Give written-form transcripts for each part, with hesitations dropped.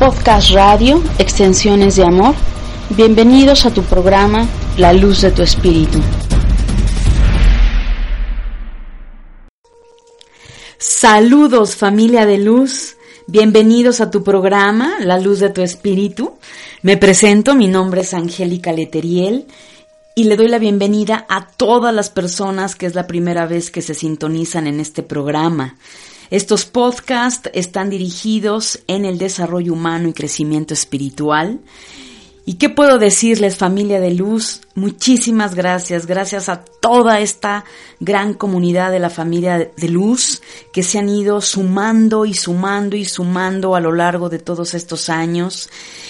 Podcast Radio, Extensiones de Amor. Bienvenidos a tu programa La Luz de tu Espíritu. Saludos, familia de luz. Bienvenidos a tu programa La Luz de tu Espíritu. Me presento, mi nombre es Angélica Leteriel y le doy la bienvenida a todas las personas que es la primera vez que se sintonizan en este programa. Estos podcasts están dirigidos en el desarrollo humano y crecimiento espiritual. ¿Y qué puedo decirles, familia de luz? Muchísimas gracias. Gracias a toda esta gran comunidad de la familia de luz que se han ido sumando y sumando y sumando a lo largo de todos estos años.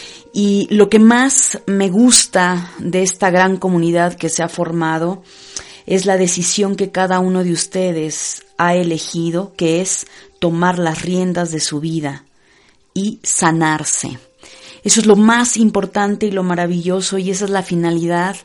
Y lo que más me gusta de esta gran comunidad que se ha formado es la decisión que cada uno de ustedes ha elegido, que es tomar las riendas de su vida y sanarse. Eso es lo más importante y lo maravilloso, y esa es la finalidad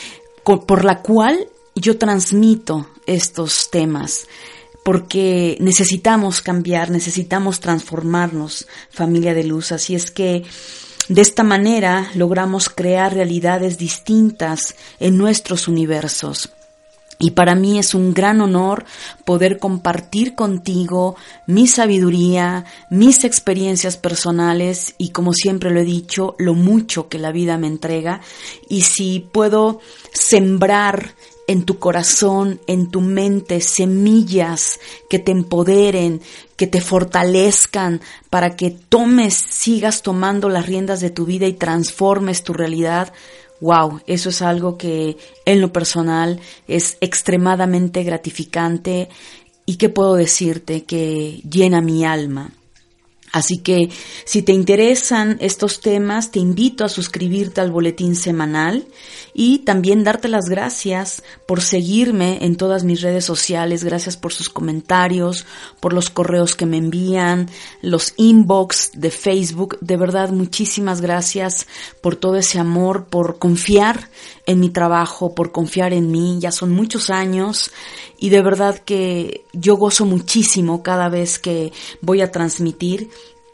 por la cual yo transmito estos temas, porque necesitamos cambiar, necesitamos transformarnos, familia de luz. Así es que de esta manera logramos crear realidades distintas en nuestros universos. Y para mí es un gran honor poder compartir contigo mi sabiduría, mis experiencias personales y, como siempre lo he dicho, lo mucho que la vida me entrega. Y si puedo sembrar en tu corazón, en tu mente, semillas que te empoderen, que te fortalezcan para que sigas tomando las riendas de tu vida y transformes tu realidad, wow, eso es algo que en lo personal es extremadamente gratificante y que puedo decirte que llena mi alma. Así que si te interesan estos temas, te invito a suscribirte al boletín semanal y también darte las gracias por seguirme en todas mis redes sociales. Gracias por sus comentarios, por los correos que me envían, los inbox de Facebook. De verdad, muchísimas gracias por todo ese amor, por confiar en mi trabajo, por confiar en mí. Ya son muchos años y de verdad que yo gozo muchísimo cada vez que voy a transmitir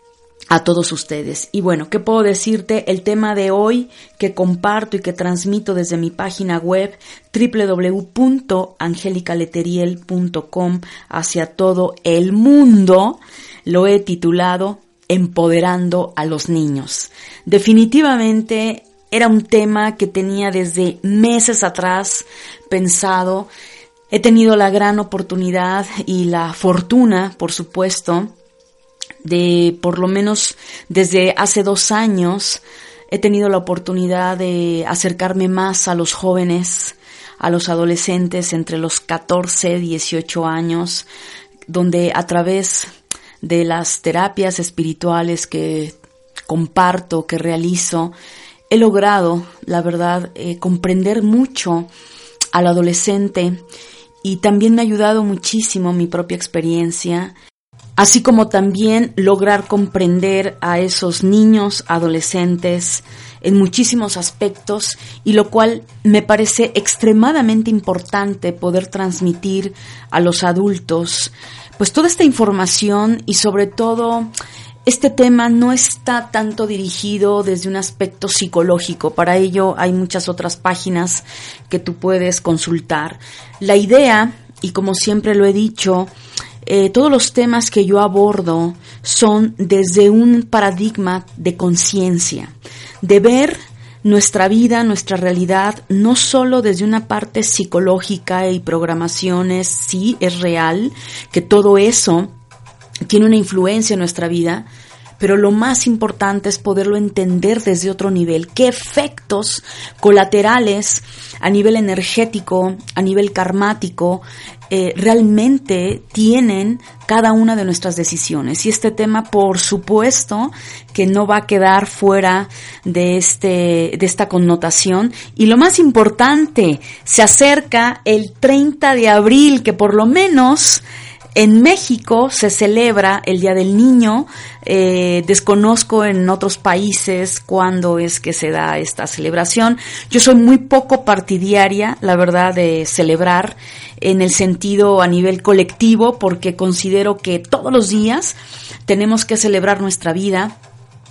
a todos ustedes. Y bueno, ¿qué puedo decirte? El tema de hoy que comparto y que transmito desde mi página web www.angelicaleteriel.com hacia todo el mundo, lo he titulado Empoderando a los niños. Definitivamente era un tema que tenía desde meses atrás pensado. He tenido la gran oportunidad y la fortuna, por supuesto, de por lo menos desde hace 2 años he tenido la oportunidad de acercarme más a los jóvenes, a los adolescentes entre los 14 y 18 años, donde a través de las terapias espirituales que comparto, que realizo, he logrado, la verdad, comprender mucho al adolescente, y también me ha ayudado muchísimo mi propia experiencia, así como también lograr comprender a esos niños, adolescentes, en muchísimos aspectos, y lo cual me parece extremadamente importante poder transmitir a los adultos, pues toda esta información. Y sobre todo, este tema no está tanto dirigido desde un aspecto psicológico. Para ello hay muchas otras páginas que tú puedes consultar. La idea, y como siempre lo he dicho, todos los temas que yo abordo son desde un paradigma de conciencia, de ver nuestra vida, nuestra realidad, no solo desde una parte psicológica y programaciones. Sí, es real que todo eso tiene una influencia en nuestra vida, pero lo más importante es poderlo entender desde otro nivel. ¿Qué efectos colaterales a nivel energético, a nivel karmático, realmente tienen cada una de nuestras decisiones? Y este tema, por supuesto, que no va a quedar fuera de esta connotación. Y lo más importante, se acerca el 30 de abril, que por lo menos en México se celebra el Día del Niño. Desconozco en otros países cuándo es que se da esta celebración. Yo soy muy poco partidaria, la verdad, de celebrar en el sentido a nivel colectivo, porque considero que todos los días tenemos que celebrar nuestra vida,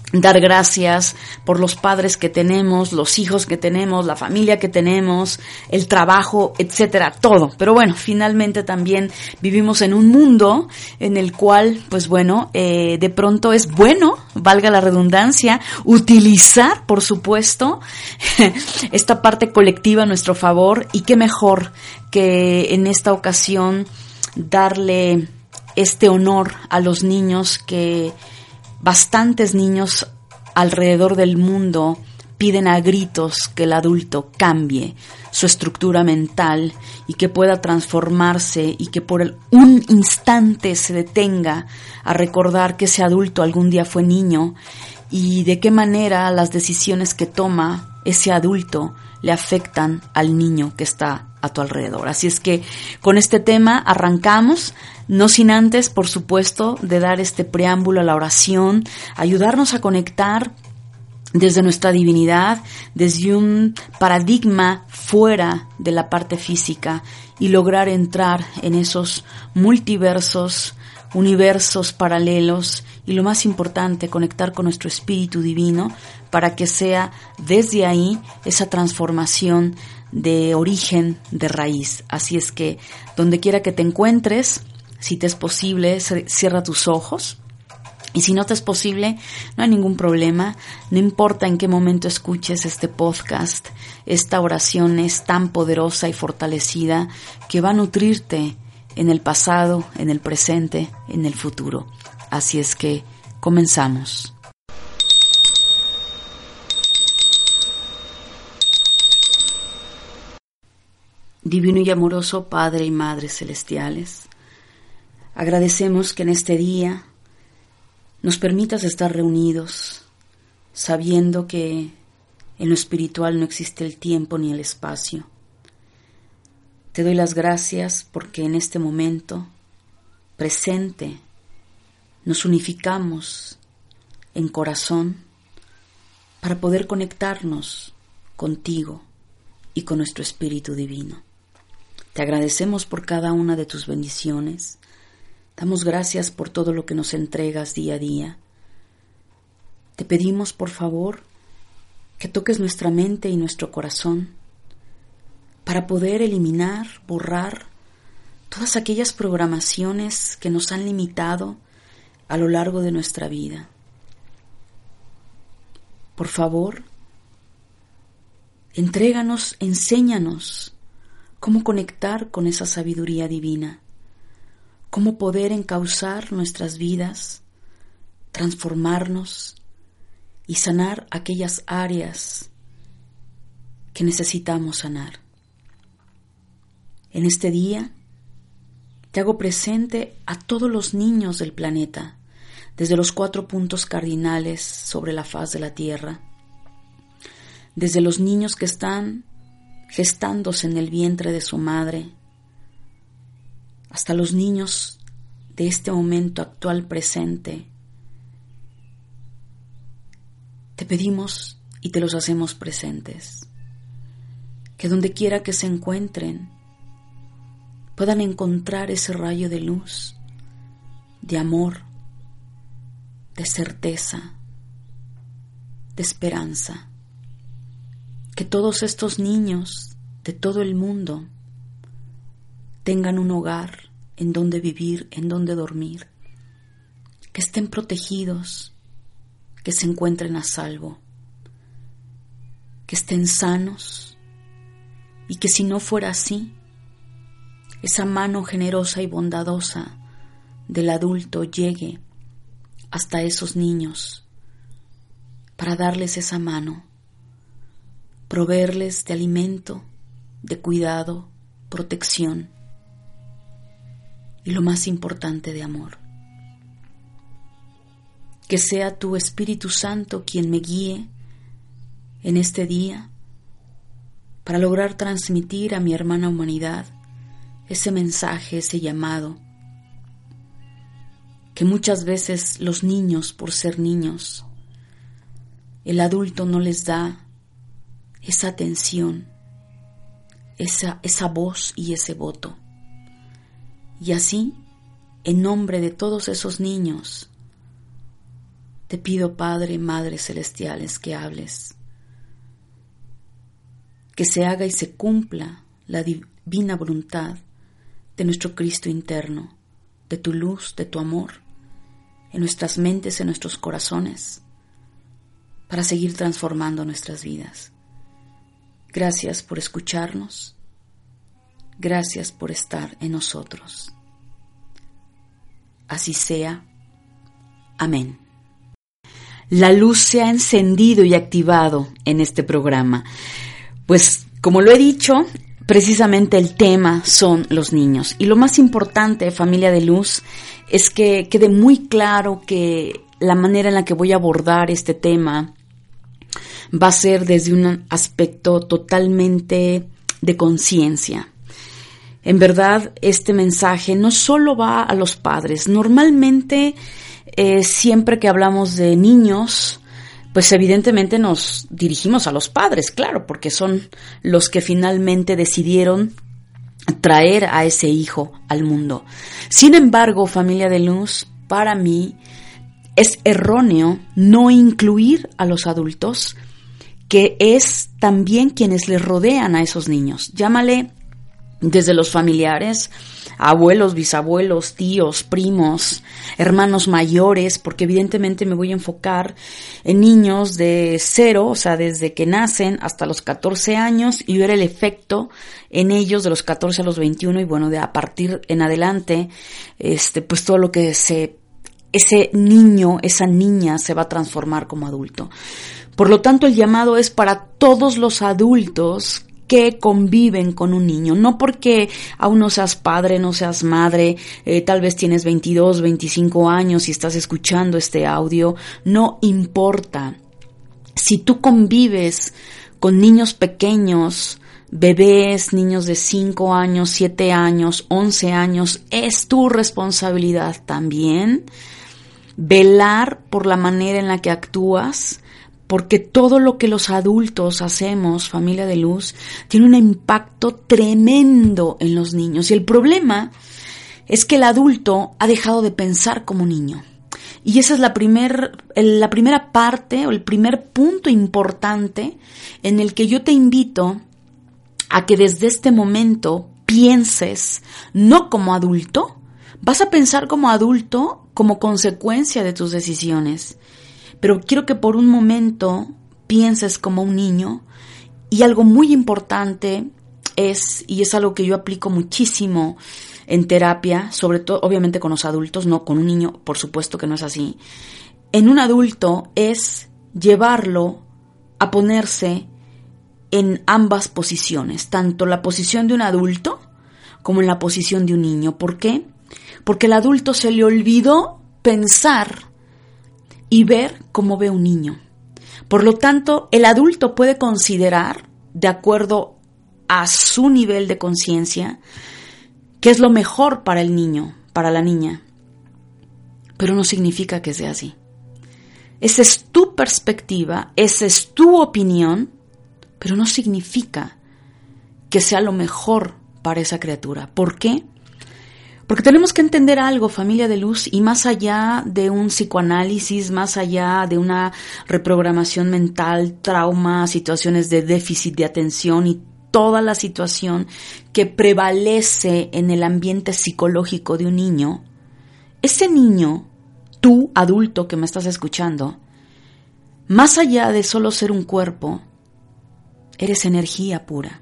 dar gracias por los padres que tenemos, los hijos que tenemos, la familia que tenemos, el trabajo, etcétera, todo. Pero bueno, finalmente también vivimos en un mundo en el cual, pues bueno, de pronto es bueno, valga la redundancia, utilizar, por supuesto, esta parte colectiva a nuestro favor, y qué mejor que en esta ocasión darle este honor a los niños que bastantes niños alrededor del mundo piden a gritos que el adulto cambie su estructura mental y que pueda transformarse y que por un instante se detenga a recordar que ese adulto algún día fue niño y de qué manera las decisiones que toma ese adulto le afectan al niño que está a tu alrededor. Así es que con este tema arrancamos, no sin antes, por supuesto, de dar este preámbulo a la oración, ayudarnos a conectar desde nuestra divinidad, desde un paradigma fuera de la parte física y lograr entrar en esos multiversos, universos paralelos y lo más importante, conectar con nuestro espíritu divino para que sea desde ahí esa transformación de origen, de raíz. Así es que donde quiera que te encuentres, si te es posible, cierra tus ojos. Y si no te es posible, no hay ningún problema, no importa en qué momento escuches este podcast, esta oración es tan poderosa y fortalecida que va a nutrirte en el pasado, en el presente, en el futuro. Así es que comenzamos. Divino y amoroso Padre y Madre celestiales, agradecemos que en este día nos permitas estar reunidos, sabiendo que en lo espiritual no existe el tiempo ni el espacio. Te doy las gracias porque en este momento presente nos unificamos en corazón para poder conectarnos contigo y con nuestro espíritu divino. Te agradecemos por cada una de tus bendiciones. Damos gracias por todo lo que nos entregas día a día. Te pedimos, por favor, que toques nuestra mente y nuestro corazón para poder eliminar, borrar todas aquellas programaciones que nos han limitado a lo largo de nuestra vida. Por favor, entréganos, enséñanos cómo conectar con esa sabiduría divina, cómo poder encauzar nuestras vidas, transformarnos y sanar aquellas áreas que necesitamos sanar. En este día te hago presente a todos los niños del planeta, desde los 4 puntos cardinales sobre la faz de la Tierra, desde los niños que están gestándose en el vientre de su madre, hasta los niños de este momento actual presente. Te pedimos y te los hacemos presentes, que donde quiera que se encuentren puedan encontrar ese rayo de luz, de amor, de certeza, de esperanza. Que todos estos niños de todo el mundo tengan un hogar en donde vivir, en donde dormir, que estén protegidos, que se encuentren a salvo, que estén sanos y que si no fuera así, esa mano generosa y bondadosa del adulto llegue hasta esos niños para darles esa mano, proveerles de alimento, de cuidado, protección y lo más importante, de amor. Que sea tu Espíritu Santo quien me guíe en este día para lograr transmitir a mi hermana humanidad ese mensaje, ese llamado, que muchas veces los niños, por ser niños, el adulto no les da esa atención, esa voz y ese voto. Y así, en nombre de todos esos niños, Te pido, Padre, Madre celestiales, que hables, que se haga y se cumpla la divina voluntad de nuestro Cristo interno, de tu luz, de tu amor, en nuestras mentes, en nuestros corazones, para seguir transformando nuestras vidas. Gracias por escucharnos. Gracias por estar en nosotros. Así sea. Amén. La luz se ha encendido y activado en este programa. Pues, como lo he dicho, precisamente el tema son los niños. Y lo más importante, familia de luz, es que quede muy claro que la manera en la que voy a abordar este tema va a ser desde un aspecto totalmente de conciencia. En verdad, este mensaje no solo va a los padres. Normalmente, siempre que hablamos de niños, pues evidentemente nos dirigimos a los padres, claro, porque son los que finalmente decidieron traer a ese hijo al mundo. Sin embargo, familia de luz, para mí es erróneo no incluir a los adultos, que es también quienes les rodean a esos niños. Llámale desde los familiares, abuelos, bisabuelos, tíos, primos, hermanos mayores, porque evidentemente me voy a enfocar en niños de 0, o sea, desde que nacen hasta los 14 años y ver el efecto en ellos de los 14 a los 21 y bueno, de a partir en adelante, pues todo lo que ese niño, esa niña se va a transformar como adulto. Por lo tanto, el llamado es para todos los adultos que conviven con un niño, no porque aún no seas padre, no seas madre, tal vez tienes 22, 25 años y estás escuchando este audio, no importa. Si tú convives con niños pequeños, bebés, niños de 5 años, 7 años, 11 años, es tu responsabilidad también velar por la manera en la que actúas, porque todo lo que los adultos hacemos, familia de luz, tiene un impacto tremendo en los niños. Y el problema es que el adulto ha dejado de pensar como niño. Y esa es la primera parte o el primer punto importante en el que yo te invito a que desde este momento pienses no como adulto, vas a pensar como adulto como consecuencia de tus decisiones. Pero quiero que por un momento pienses como un niño, y algo muy importante es algo que yo aplico muchísimo en terapia, sobre todo obviamente con los adultos, no con un niño, por supuesto que no es así. En un adulto es llevarlo a ponerse en ambas posiciones, tanto la posición de un adulto como en la posición de un niño. ¿Por qué? Porque el adulto se le olvidó pensar y ver cómo ve un niño. Por lo tanto, el adulto puede considerar, de acuerdo a su nivel de conciencia, qué es lo mejor para el niño, para la niña. Pero no significa que sea así. Esa es tu perspectiva, esa es tu opinión, pero no significa que sea lo mejor para esa criatura. ¿Por qué? Porque tenemos que entender algo, familia de luz, y más allá de un psicoanálisis, más allá de una reprogramación mental, trauma, situaciones de déficit de atención y toda la situación que prevalece en el ambiente psicológico de un niño, ese niño, tú, adulto que me estás escuchando, más allá de solo ser un cuerpo, eres energía pura.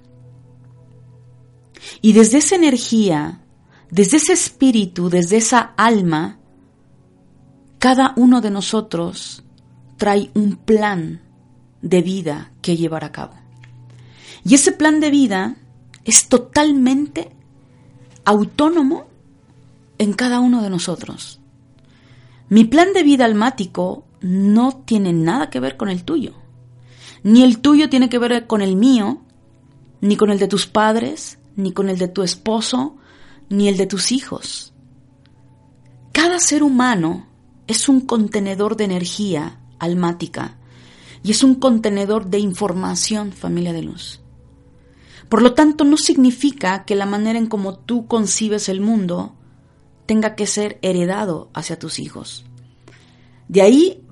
Y desde esa energía, desde ese espíritu, desde esa alma, cada uno de nosotros trae un plan de vida que llevar a cabo. Y ese plan de vida es totalmente autónomo en cada uno de nosotros. Mi plan de vida almático no tiene nada que ver con el tuyo. Ni el tuyo tiene que ver con el mío, ni con el de tus padres, ni con el de tu esposo, ni el de tus hijos. Cada ser humano es un contenedor de energía almática y es un contenedor de información, familia de luz. Por lo tanto, no significa que la manera en cómo tú concibes el mundo tenga que ser heredado hacia tus hijos. De ahí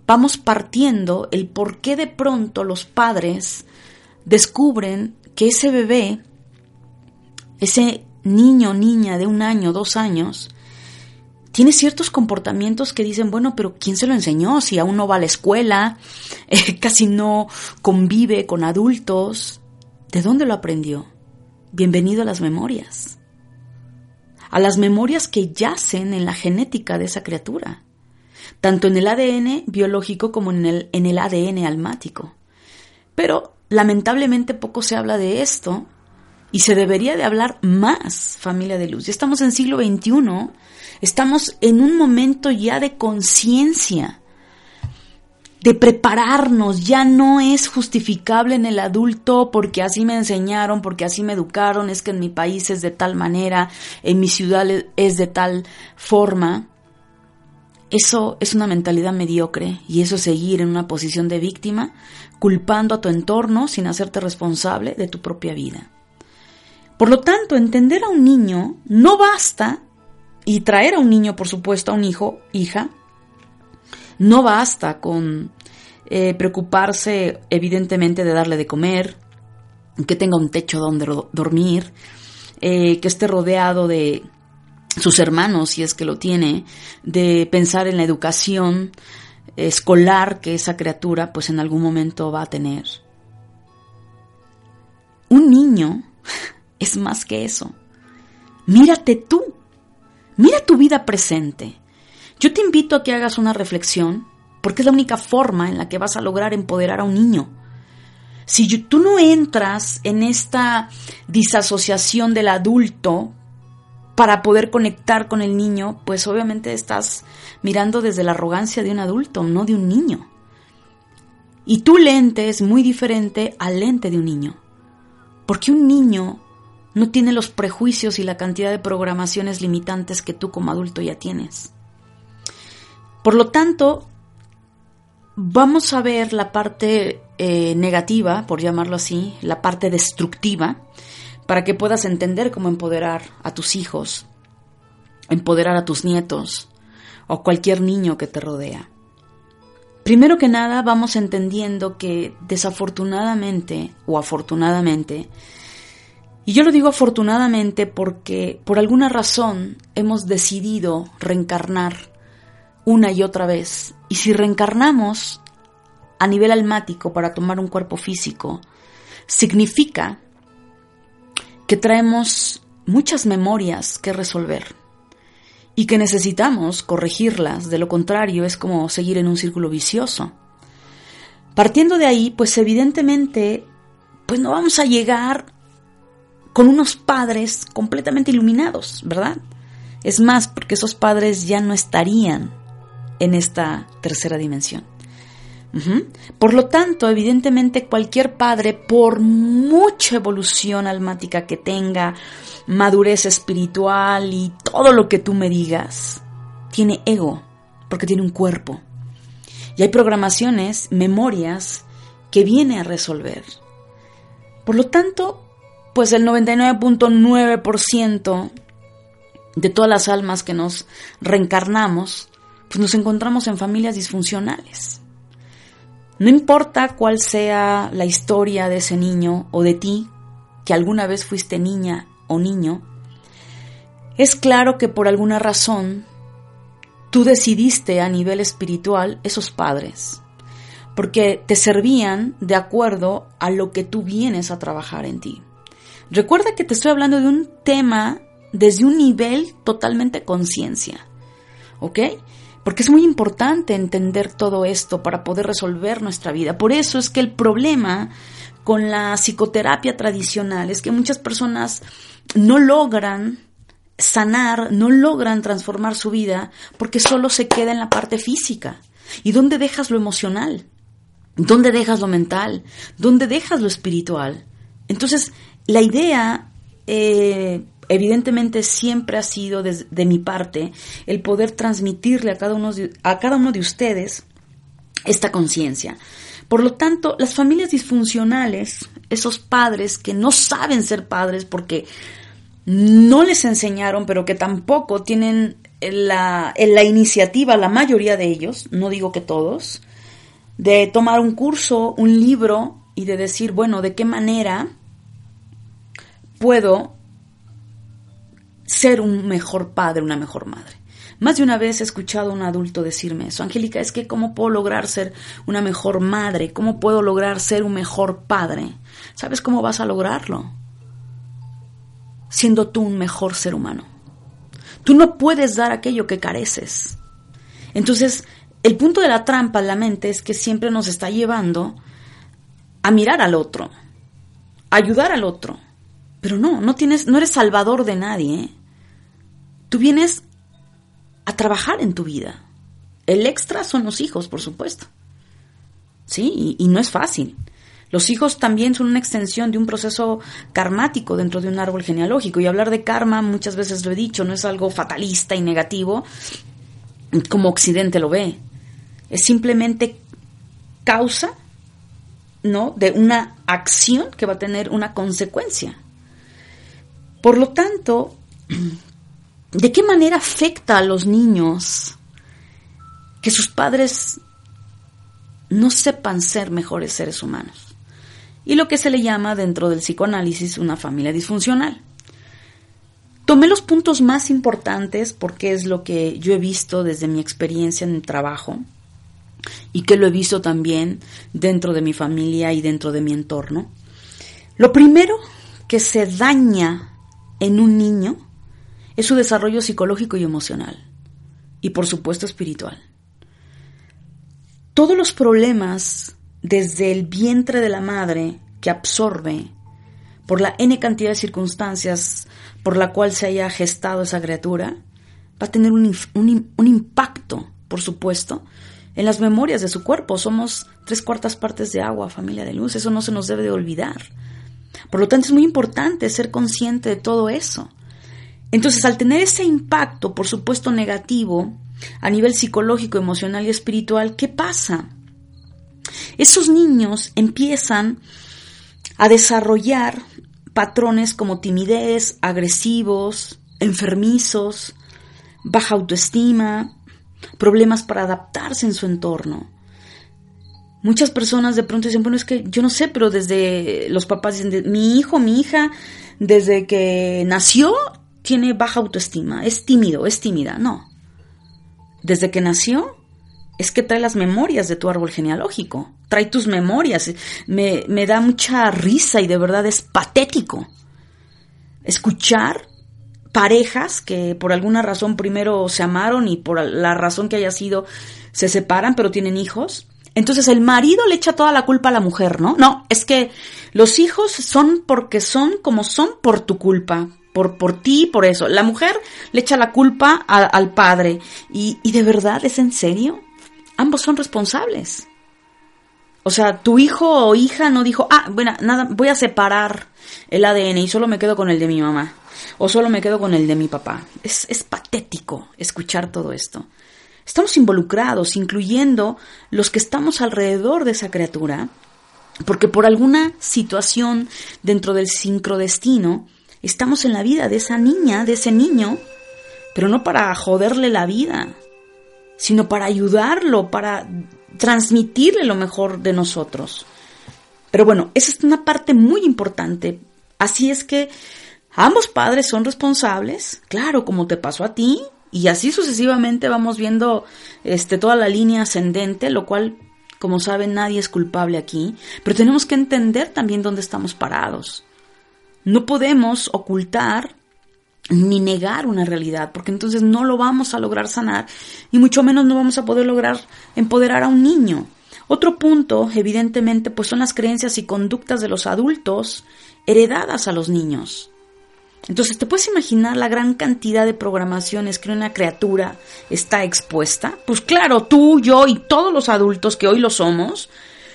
vamos partiendo el por qué de pronto los padres descubren que ese bebé, ese niño o niña de 1 año, 2 años, tiene ciertos comportamientos que dicen, bueno, pero ¿quién se lo enseñó? Si aún no va a la escuela, casi no convive con adultos. ¿De dónde lo aprendió? Bienvenido a las memorias. A las memorias que yacen en la genética de esa criatura, tanto en el ADN biológico como en el ADN almático. Pero lamentablemente poco se habla de esto y se debería de hablar más, familia de luz. Ya estamos en siglo XXI, estamos en un momento ya de conciencia, de prepararnos. Ya no es justificable en el adulto porque así me enseñaron, porque así me educaron, es que en mi país es de tal manera, en mi ciudad es de tal forma. Eso es una mentalidad mediocre y eso es seguir en una posición de víctima, culpando a tu entorno sin hacerte responsable de tu propia vida. Por lo tanto, entender a un niño no basta, y traer a un niño, por supuesto, a un hijo, hija, no basta con preocuparse evidentemente de darle de comer, que tenga un techo donde dormir, que esté rodeado de sus hermanos, si es que lo tiene, de pensar en la educación escolar que esa criatura pues en algún momento va a tener. Un niño es más que eso. Mírate tú, mira tu vida presente. Yo te invito a que hagas una reflexión, porque es la única forma en la que vas a lograr empoderar a un niño. Si tú no entras en esta disasociación del adulto para poder conectar con el niño, pues obviamente estás mirando desde la arrogancia de un adulto, no de un niño. Y tu lente es muy diferente al lente de un niño, porque un niño no tiene los prejuicios y la cantidad de programaciones limitantes que tú como adulto ya tienes. Por lo tanto, vamos a ver la parte negativa, por llamarlo así, la parte destructiva, para que puedas entender cómo empoderar a tus hijos, empoderar a tus nietos o cualquier niño que te rodea. Primero que nada, vamos entendiendo que desafortunadamente o afortunadamente, y yo lo digo afortunadamente porque por alguna razón hemos decidido reencarnar una y otra vez. Y si reencarnamos a nivel almático para tomar un cuerpo físico, significa que traemos muchas memorias que resolver y que necesitamos corregirlas. De lo contrario, es como seguir en un círculo vicioso. Partiendo de ahí, pues evidentemente, pues no vamos a llegar con unos padres completamente iluminados, ¿verdad? Es más, porque esos padres ya no estarían en esta tercera dimensión. Por lo tanto, evidentemente cualquier padre, por mucha evolución almática que tenga, madurez espiritual y todo lo que tú me digas, tiene ego, porque tiene un cuerpo. Y hay programaciones, memorias, que viene a resolver. Por lo tanto, pues el 99.9% de todas las almas que nos reencarnamos, pues nos encontramos en familias disfuncionales. No importa cuál sea la historia de ese niño o de ti, que alguna vez fuiste niña o niño, es claro que por alguna razón tú decidiste a nivel espiritual esos padres, porque te servían de acuerdo a lo que tú vienes a trabajar en ti. Recuerda que te estoy hablando de un tema desde un nivel totalmente conciencia, ¿ok? Porque es muy importante entender todo esto para poder resolver nuestra vida. Por eso es que el problema con la psicoterapia tradicional es que muchas personas no logran sanar, no logran transformar su vida porque solo se queda en la parte física. ¿Y dónde dejas lo emocional? ¿Dónde dejas lo mental? ¿Dónde dejas lo espiritual? Entonces, la idea evidentemente siempre ha sido de mi parte el poder transmitirle a cada uno de ustedes esta conciencia. Por lo tanto, las familias disfuncionales, esos padres que no saben ser padres porque no les enseñaron, pero que tampoco tienen la iniciativa, la mayoría de ellos, no digo que todos, de tomar un curso, un libro y de decir, bueno, ¿de qué manera puedo ser un mejor padre, una mejor madre? Más de una vez he escuchado a un adulto decirme eso: Angélica, es que ¿cómo puedo lograr ser una mejor madre? ¿Cómo puedo lograr ser un mejor padre? ¿Sabes cómo vas a lograrlo? Siendo tú un mejor ser humano. Tú no puedes dar aquello que careces. Entonces, el punto de la trampa en la mente es que siempre nos está llevando a mirar al otro, a ayudar al otro. Pero no eres salvador de nadie, ¿eh? Tú vienes a trabajar en tu vida. El extra son los hijos, por supuesto. Sí, y no es fácil. Los hijos también son una extensión de un proceso karmático dentro de un árbol genealógico. Y hablar de karma, muchas veces lo he dicho, no es algo fatalista y negativo como Occidente lo ve. Es simplemente causa, ¿no?, de una acción que va a tener una consecuencia. Por lo tanto, ¿de qué manera afecta a los niños que sus padres no sepan ser mejores seres humanos? Y lo que se le llama dentro del psicoanálisis una familia disfuncional. Tomé los puntos más importantes porque es lo que yo he visto desde mi experiencia en el trabajo y que lo he visto también dentro de mi familia y dentro de mi entorno. Lo primero que se daña en un niño es su desarrollo psicológico y emocional, y por supuesto espiritual. Todos los problemas desde el vientre de la madre que absorbe por la N cantidad de circunstancias por la cual se haya gestado esa criatura, va a tener un impacto, por supuesto, en las memorias de su cuerpo. Somos 3/4 partes de agua, familia de luz, eso no se nos debe de olvidar. Por lo tanto, es muy importante ser consciente de todo eso. Entonces, al tener ese impacto, por supuesto, negativo, a nivel psicológico, emocional y espiritual, ¿qué pasa? Esos niños empiezan a desarrollar patrones como timidez, agresivos, enfermizos, baja autoestima, problemas para adaptarse en su entorno. Muchas personas de pronto dicen, bueno, es que yo no sé, pero desde los papás dicen, mi hijo, mi hija, desde que nació tiene baja autoestima, es tímido, es tímida. No. Desde que nació es que trae las memorias de tu árbol genealógico, trae tus memorias. Me da mucha risa y de verdad es patético escuchar parejas que por alguna razón primero se amaron y por la razón que haya sido se separan, pero tienen hijos. Entonces el marido le echa toda la culpa a la mujer, ¿no? No, es que los hijos son porque son como son por tu culpa, por ti, por eso. La mujer le echa la culpa al padre. ¿Y de verdad es en serio? Ambos son responsables. O sea, tu hijo o hija no dijo, bueno, nada, voy a separar el ADN y solo me quedo con el de mi mamá. O solo me quedo con el de mi papá. Es patético escuchar todo esto. Estamos involucrados, incluyendo los que estamos alrededor de esa criatura, porque por alguna situación dentro del sincrodestino estamos en la vida de esa niña, de ese niño, pero no para joderle la vida, sino para ayudarlo, para transmitirle lo mejor de nosotros. Pero bueno, esa es una parte muy importante. Así es que ambos padres son responsables, claro, como te pasó a ti, y así sucesivamente vamos viendo toda la línea ascendente, lo cual, como saben, nadie es culpable aquí, pero tenemos que entender también dónde estamos parados. No podemos ocultar ni negar una realidad, porque entonces no lo vamos a lograr sanar y mucho menos no vamos a poder lograr empoderar a un niño. Otro punto, evidentemente, pues son las creencias y conductas de los adultos heredadas a los niños. Entonces, ¿te puedes imaginar la gran cantidad de programaciones que una criatura está expuesta? Pues claro, tú, yo y todos los adultos que hoy lo somos,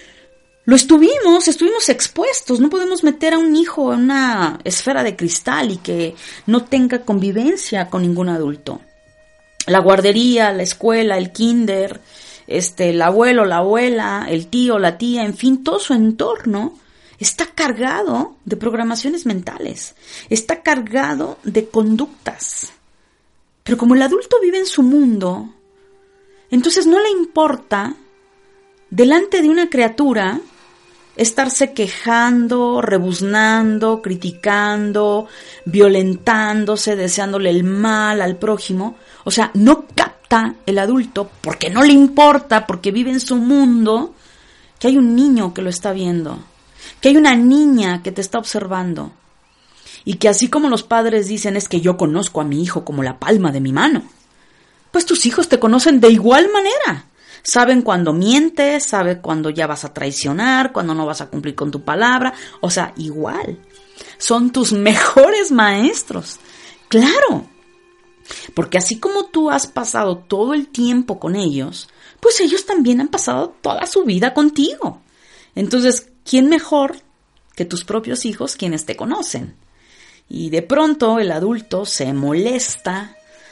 estuvimos expuestos. No podemos meter a un hijo en una esfera de cristal y que no tenga convivencia con ningún adulto. La guardería, la escuela, el kinder, el abuelo, la abuela, el tío, la tía, en fin, todo su entorno está cargado de programaciones mentales, está cargado de conductas. Pero como el adulto vive en su mundo, entonces no le importa delante de una criatura, estarse quejando, rebuznando, criticando, violentándose, deseándole el mal al prójimo. O sea, no capta el adulto porque no le importa, porque vive en su mundo, que hay un niño que lo está viendo, que hay una niña que te está observando. Y que así como los padres dicen es que yo conozco a mi hijo como la palma de mi mano, pues tus hijos te conocen de igual manera. Saben cuando mientes, saben cuando ya vas a traicionar, cuando no vas a cumplir con tu palabra. O sea, igual. Son tus mejores maestros. Claro. Porque así como tú has pasado todo el tiempo con ellos, pues ellos también han pasado toda su vida contigo. Entonces, ¿quién mejor que tus propios hijos quienes te conocen? Y de pronto el adulto se molesta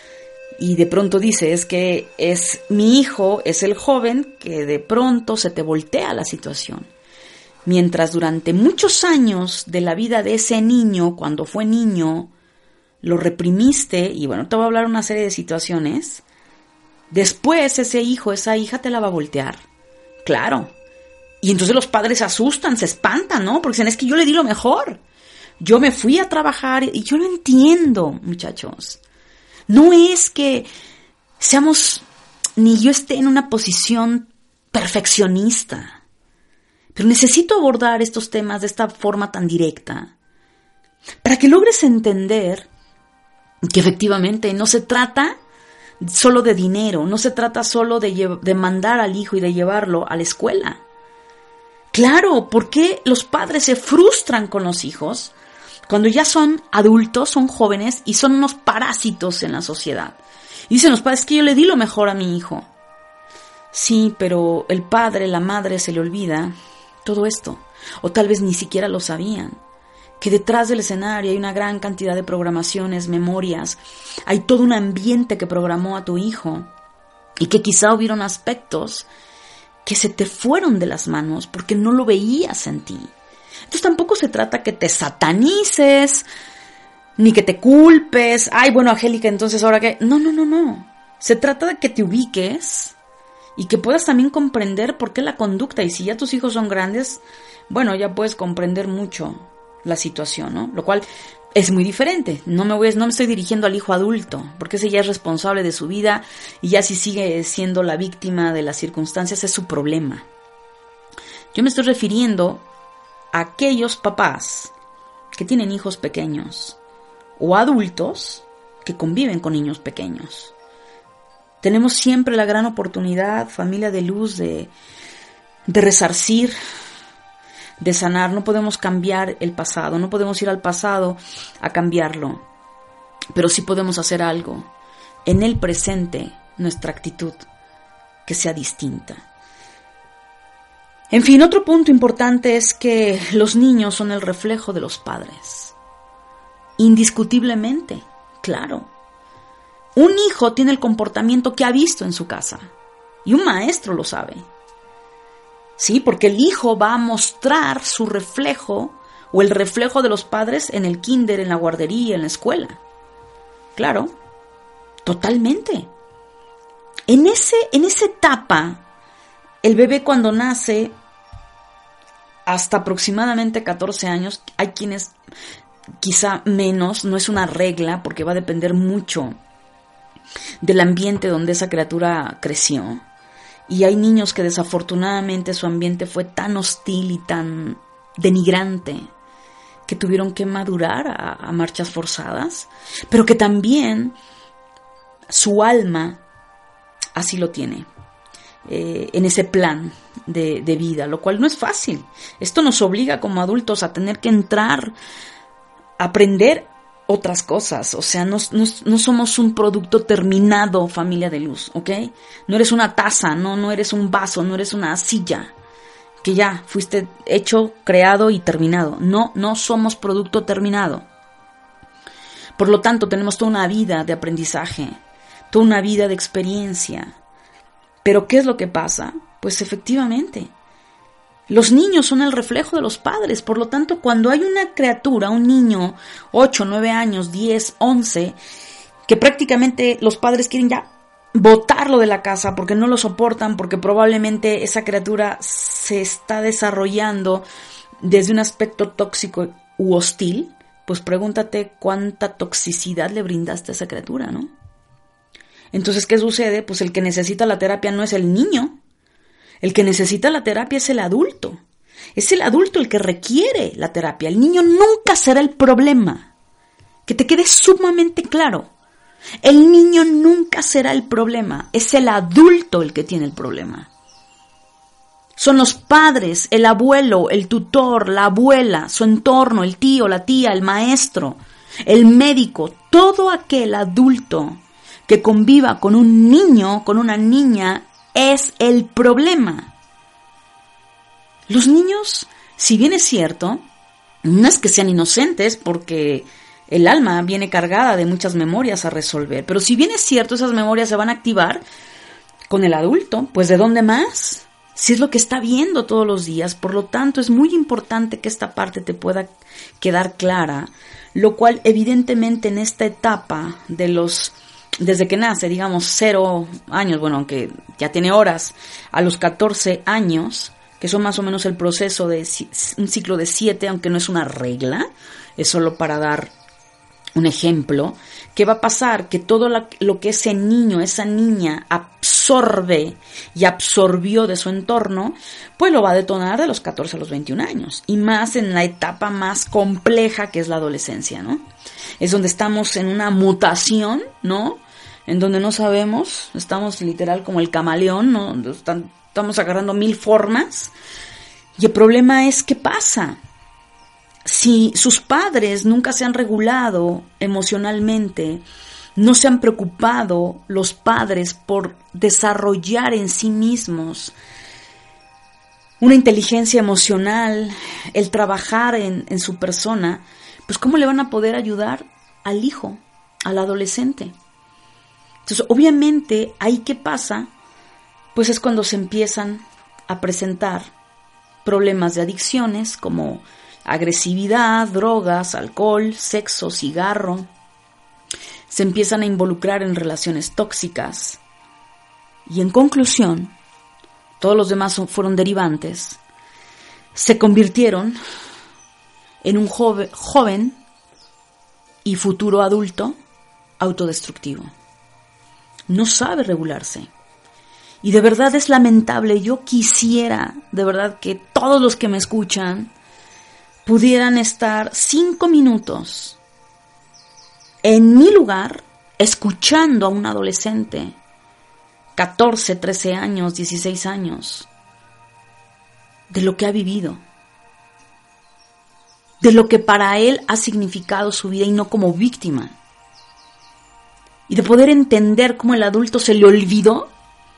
y de pronto dice, es que es mi hijo, es el joven, que de pronto se te voltea la situación. Mientras durante muchos años de la vida de ese niño, cuando fue niño, lo reprimiste, y bueno, te voy a hablar una serie de situaciones, después ese hijo, esa hija te la va a voltear. Claro. Y entonces los padres se asustan, se espantan, ¿no? Porque dicen, es que yo le di lo mejor. Yo me fui a trabajar y yo lo entiendo, muchachos. No es que seamos, ni yo esté en una posición perfeccionista, pero necesito abordar estos temas de esta forma tan directa para que logres entender que efectivamente no se trata solo de dinero, no se trata solo de mandar al hijo y de llevarlo a la escuela. Claro, ¿por qué los padres se frustran con los hijos cuando ya son adultos, son jóvenes y son unos parásitos en la sociedad? Y dicen los padres, que yo le di lo mejor a mi hijo. Sí, pero el padre, la madre se le olvida todo esto. O tal vez ni siquiera lo sabían. Que detrás del escenario hay una gran cantidad de programaciones, memorias. Hay todo un ambiente que programó a tu hijo. Y que quizá hubieron aspectos que se te fueron de las manos porque no lo veías en ti. Entonces tampoco se trata que te satanices, ni que te culpes. Ay, bueno, Angélica, entonces ahora qué. No. Se trata de que te ubiques y que puedas también comprender por qué la conducta. Y si ya tus hijos son grandes, bueno, ya puedes comprender mucho la situación, ¿no? Lo cual es muy diferente. No me estoy dirigiendo al hijo adulto, porque ese ya es responsable de su vida y ya si sigue siendo la víctima de las circunstancias es su problema. Yo me estoy refiriendo aquellos papás que tienen hijos pequeños o adultos que conviven con niños pequeños. Tenemos siempre la gran oportunidad, familia de luz, de resarcir, de sanar. No podemos cambiar el pasado, no podemos ir al pasado a cambiarlo, pero sí podemos hacer algo en el presente, nuestra actitud que sea distinta. En fin, otro punto importante es que los niños son el reflejo de los padres. Indiscutiblemente, claro. Un hijo tiene el comportamiento que ha visto en su casa y un maestro lo sabe. Sí, porque el hijo va a mostrar su reflejo o el reflejo de los padres en el kinder, en la guardería, en la escuela. Claro, totalmente. En esa etapa, el bebé cuando nace, hasta aproximadamente 14 años, hay quienes quizá menos, no es una regla porque va a depender mucho del ambiente donde esa criatura creció. Y hay niños que desafortunadamente su ambiente fue tan hostil y tan denigrante que tuvieron que madurar a marchas forzadas, pero que también su alma así lo tiene. En ese plan de vida, lo cual no es fácil. Esto nos obliga como adultos a tener que entrar, a aprender otras cosas. O sea, no somos un producto terminado, familia de luz, ¿ok? No eres una taza, no eres un vaso, no eres una silla que ya fuiste hecho, creado y terminado. No somos producto terminado. Por lo tanto, tenemos toda una vida de aprendizaje, toda una vida de experiencia. Pero ¿qué es lo que pasa? Pues efectivamente, los niños son el reflejo de los padres. Por lo tanto, cuando hay una criatura, un niño, 8, 9 años, 10, 11, que prácticamente los padres quieren ya botarlo de la casa porque no lo soportan, porque probablemente esa criatura se está desarrollando desde un aspecto tóxico u hostil, pues pregúntate cuánta toxicidad le brindaste a esa criatura, ¿no? Entonces, ¿qué sucede? Pues el que necesita la terapia no es el niño. El que necesita la terapia es el adulto. Es el adulto el que requiere la terapia. El niño nunca será el problema. Que te quede sumamente claro. El niño nunca será el problema. Es el adulto el que tiene el problema. Son los padres, el abuelo, el tutor, la abuela, su entorno, el tío, la tía, el maestro, el médico, todo aquel adulto que conviva con un niño, con una niña, es el problema. Los niños, si bien es cierto, no es que sean inocentes porque el alma viene cargada de muchas memorias a resolver, pero si bien es cierto, esas memorias se van a activar con el adulto, pues ¿de dónde más? Si es lo que está viendo todos los días, por lo tanto es muy importante que esta parte te pueda quedar clara, lo cual evidentemente en esta etapa desde que nace, digamos 0 años, bueno, aunque ya tiene horas, a los 14 años, que son más o menos el proceso de un ciclo de 7, aunque no es una regla, es solo para dar un ejemplo. ¿Qué va a pasar? Que todo lo que ese niño, esa niña absorbe y absorbió de su entorno, pues lo va a detonar de los 14 a los 21 años. Y más en la etapa más compleja que es la adolescencia, ¿no? Es donde estamos en una mutación, ¿no? En donde no sabemos, estamos literal como el camaleón, ¿no? Estamos agarrando 1000 formas. Y el problema es, ¿qué pasa? Si sus padres nunca se han regulado emocionalmente, no se han preocupado los padres por desarrollar en sí mismos una inteligencia emocional, el trabajar en su persona, pues ¿cómo le van a poder ayudar al hijo, al adolescente? Entonces, obviamente, ahí ¿qué pasa? Pues es cuando se empiezan a presentar problemas de adicciones como agresividad, drogas, alcohol, sexo, cigarro. Se empiezan a involucrar en relaciones tóxicas. Y en conclusión, todos los demás fueron derivantes. Se convirtieron en un joven y futuro adulto autodestructivo. No sabe regularse. Y de verdad es lamentable. Yo quisiera, de verdad, que todos los que me escuchan pudieran estar 5 minutos en mi lugar escuchando a un adolescente, 14, 13 años, 16 años, de lo que ha vivido, de lo que para él ha significado su vida y no como víctima. Y de poder entender cómo el adulto se le olvidó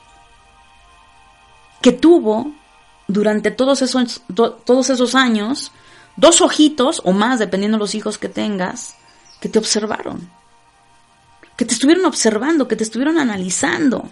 que tuvo durante todos esos años 2 ojitos o más, dependiendo de los hijos que tengas, que te observaron, que te estuvieron observando, que te estuvieron analizando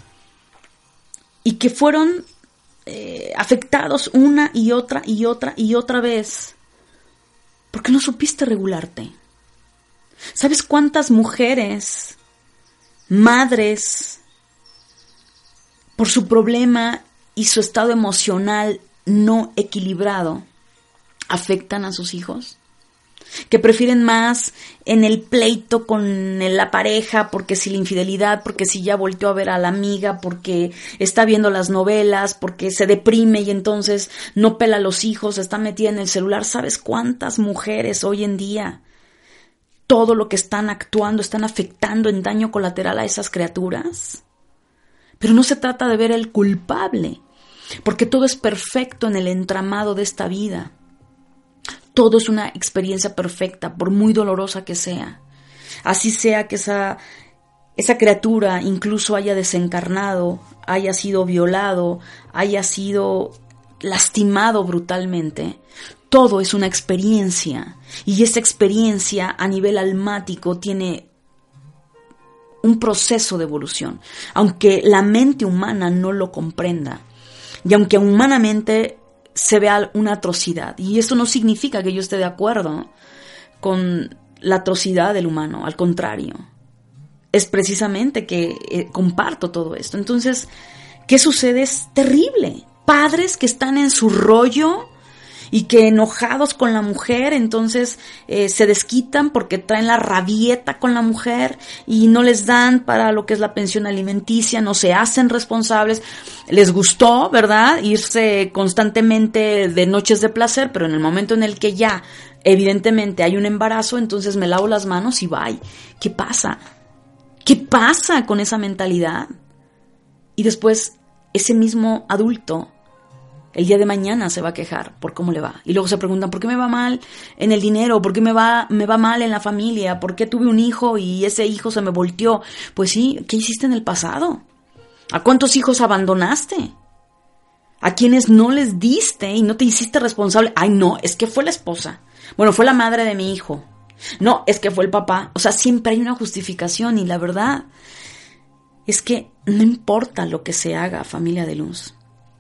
y que fueron afectados una y otra y otra y otra vez porque no supiste regularte. ¿Sabes cuántas mujeres, madres, por su problema y su estado emocional no equilibrado, afectan a sus hijos? Que prefieren más en el pleito con la pareja, porque si la infidelidad, porque si ya volteó a ver a la amiga, porque está viendo las novelas, porque se deprime y entonces no pela a los hijos, está metida en el celular. ¿Sabes cuántas mujeres hoy en día todo lo que están actuando, están afectando en daño colateral a esas criaturas? Pero no se trata de ver el culpable, porque todo es perfecto en el entramado de esta vida. Todo es una experiencia perfecta, por muy dolorosa que sea. Así sea que esa criatura incluso haya desencarnado, haya sido violado, haya sido lastimado brutalmente. Todo es una experiencia. Y esa experiencia a nivel almático tiene un proceso de evolución. Aunque la mente humana no lo comprenda. Y aunque humanamente se vea una atrocidad. Y esto no significa que yo esté de acuerdo con la atrocidad del humano. Al contrario. es precisamente que comparto todo esto. Entonces, ¿qué sucede? Es terrible. Padres que están en su rollo y que enojados con la mujer, entonces se desquitan porque traen la rabieta con la mujer y no les dan para lo que es la pensión alimenticia, no se hacen responsables. Les gustó, ¿verdad?, irse constantemente de noches de placer, pero en el momento en el que ya evidentemente hay un embarazo, entonces me lavo las manos y bye. ¿Qué pasa? ¿Qué pasa con esa mentalidad? Y después ese mismo adulto el día de mañana se va a quejar por cómo le va. Y luego se preguntan, ¿por qué me va mal en el dinero? ¿Por qué me va mal en la familia? ¿Por qué tuve un hijo y ese hijo se me volteó? Pues sí, ¿qué hiciste en el pasado? ¿A cuántos hijos abandonaste? ¿A quienes no les diste y no te hiciste responsable? Ay, no, es que fue la esposa. Bueno, fue la madre de mi hijo. No, es que fue el papá. O sea, siempre hay una justificación y la verdad es que no importa lo que se haga, familia de luz.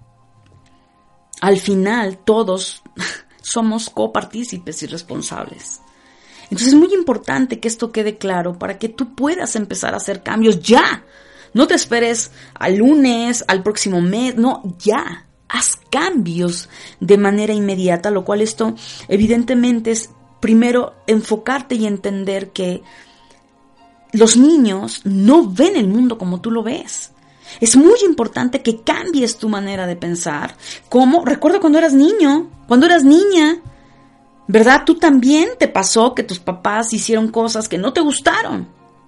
Al final, todos somos copartícipes y responsables. Entonces es muy importante que esto quede claro para que tú puedas empezar a hacer cambios ya. No te esperes al lunes, al próximo mes, no, ya. Haz cambios de manera inmediata, lo cual esto evidentemente es primero enfocarte y entender que los niños no ven el mundo como tú lo ves. Es muy importante que cambies tu manera de pensar. ¿Cómo? Recuerda cuando eras niño, cuando eras niña, ¿verdad? Tú también te pasó que tus papás hicieron cosas que no te gustaron